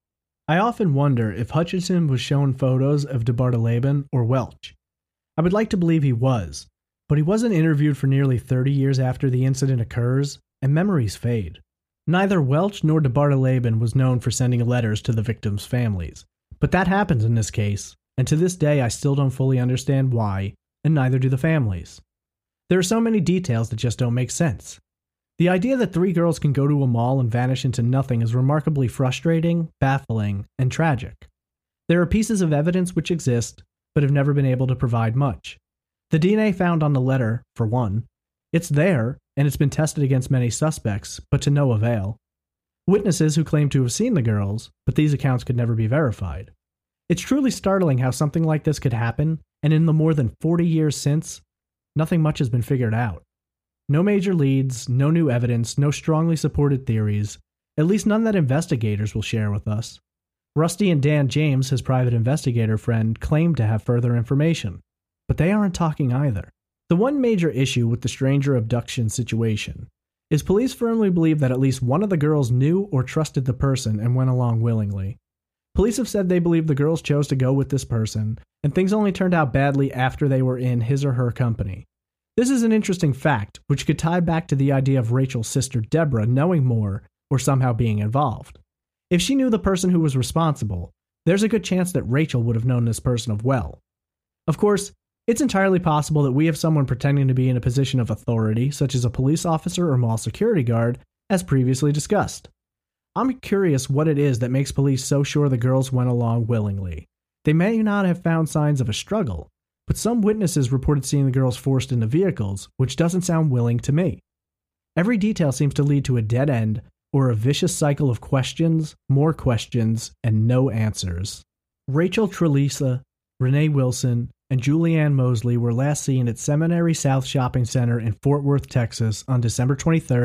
A: I often wonder if Hutchinson was shown photos of DeBartoleben or Welch. I would like to believe he was, but he wasn't interviewed for nearly 30 years after the incident occurs, and memories fade. Neither Welch nor DeBartoleben was known for sending letters to the victims' families, but that happens in this case, and to this day I still don't fully understand why, and neither do the families. There are so many details that just don't make sense. The idea that 3 girls can go to a mall and vanish into nothing is remarkably frustrating, baffling, and tragic. There are pieces of evidence which exist, but have never been able to provide much. The DNA found on the letter, for one. It's there, and it's been tested against many suspects, but to no avail. Witnesses who claim to have seen the girls, but these accounts could never be verified. It's truly startling how something like this could happen, and in the more than 40 years since, nothing much has been figured out. No major leads, no new evidence, no strongly supported theories, at least none that investigators will share with us. Rusty and Dan James, his private investigator friend, claimed to have further information, but they aren't talking either. The one major issue with the stranger abduction situation is police firmly believe that at least one of the girls knew or trusted the person and went along willingly. Police have said they believe the girls chose to go with this person, and things only turned out badly after they were in his or her company. This is an interesting fact, which could tie back to the idea of Rachel's sister Deborah knowing more or somehow being involved. If she knew the person who was responsible, there's a good chance that Rachel would have known this person of well. Of course, it's entirely possible that we have someone pretending to be in a position of authority, such as a police officer or mall security guard, as previously discussed. I'm curious what it is that makes police so sure the girls went along willingly. They may not have found signs of a struggle, but some witnesses reported seeing the girls forced into vehicles, which doesn't sound willing to me. Every detail seems to lead to a dead end, or a vicious cycle of questions, more questions, and no answers. Rachel Treleasa, Renee Wilson, and Julianne Mosley were last seen at Seminary South Shopping Center in Fort Worth, Texas on December 23,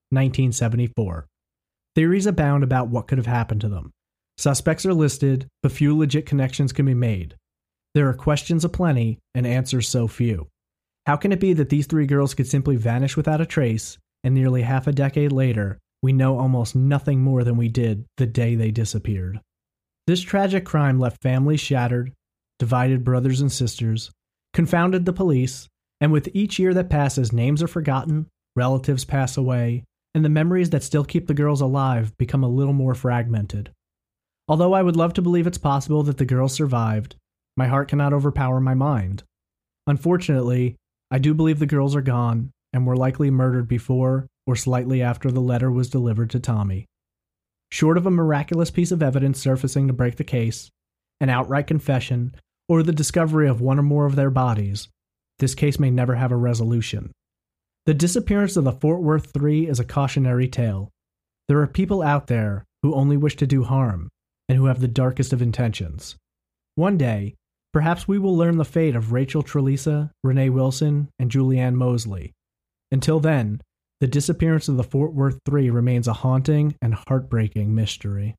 A: 1974. Theories abound about what could have happened to them. Suspects are listed, but few legit connections can be made. There are questions aplenty and answers so few. How can it be that these 3 girls could simply vanish without a trace, and nearly half a decade later, we know almost nothing more than we did the day they disappeared? This tragic crime left families shattered, divided brothers and sisters, confounded the police, and with each year that passes, names are forgotten, relatives pass away, and the memories that still keep the girls alive become a little more fragmented. Although I would love to believe it's possible that the girls survived, my heart cannot overpower my mind. Unfortunately, I do believe the girls are gone and were likely murdered before or slightly after the letter was delivered to Tommy. Short of a miraculous piece of evidence surfacing to break the case, an outright confession, or the discovery of one or more of their bodies, this case may never have a resolution. The disappearance of the Fort Worth 3 is a cautionary tale. There are people out there who only wish to do harm and who have the darkest of intentions. One day, perhaps we will learn the fate of Rachel Treleasa, Renee Wilson, and Julianne Mosley. Until then, the disappearance of the Fort Worth 3 remains a haunting and heartbreaking mystery.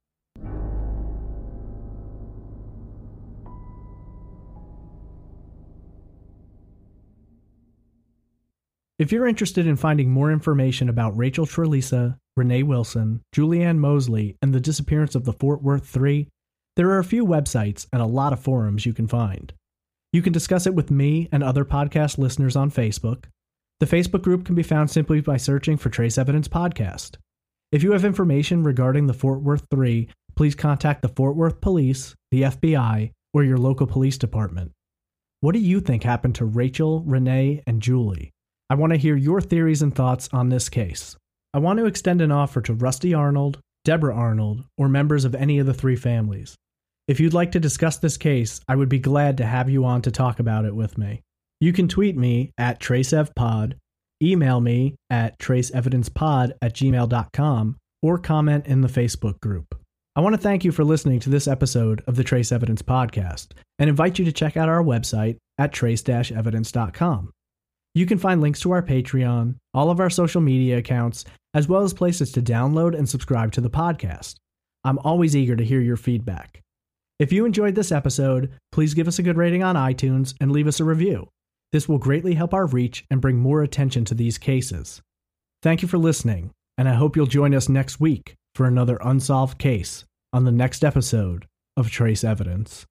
A: If you're interested in finding more information about Rachel Treleasa, Renee Wilson, Julianne Mosley, and the disappearance of the Fort Worth 3, there are a few websites and a lot of forums you can find. You can discuss it with me and other podcast listeners on Facebook. The Facebook group can be found simply by searching for Trace Evidence Podcast. If you have information regarding the Fort Worth 3, please contact the Fort Worth Police, the FBI, or your local police department. What do you think happened to Rachel, Renee, and Julie? I want to hear your theories and thoughts on this case. I want to extend an offer to Rusty Arnold, Deborah Arnold, or members of any of the 3 families. If you'd like to discuss this case, I would be glad to have you on to talk about it with me. You can tweet me at TraceEvPod, email me at traceevidencepod@gmail.com, or comment in the Facebook group. I want to thank you for listening to this episode of the Trace Evidence Podcast, and invite you to check out our website at trace-evidence.com. You can find links to our Patreon, all of our social media accounts, as well as places to download and subscribe to the podcast. I'm always eager to hear your feedback. If you enjoyed this episode, please give us a good rating on iTunes and leave us a review. This will greatly help our reach and bring more attention to these cases. Thank you for listening, and I hope you'll join us next week for another unsolved case on the next episode of Trace Evidence.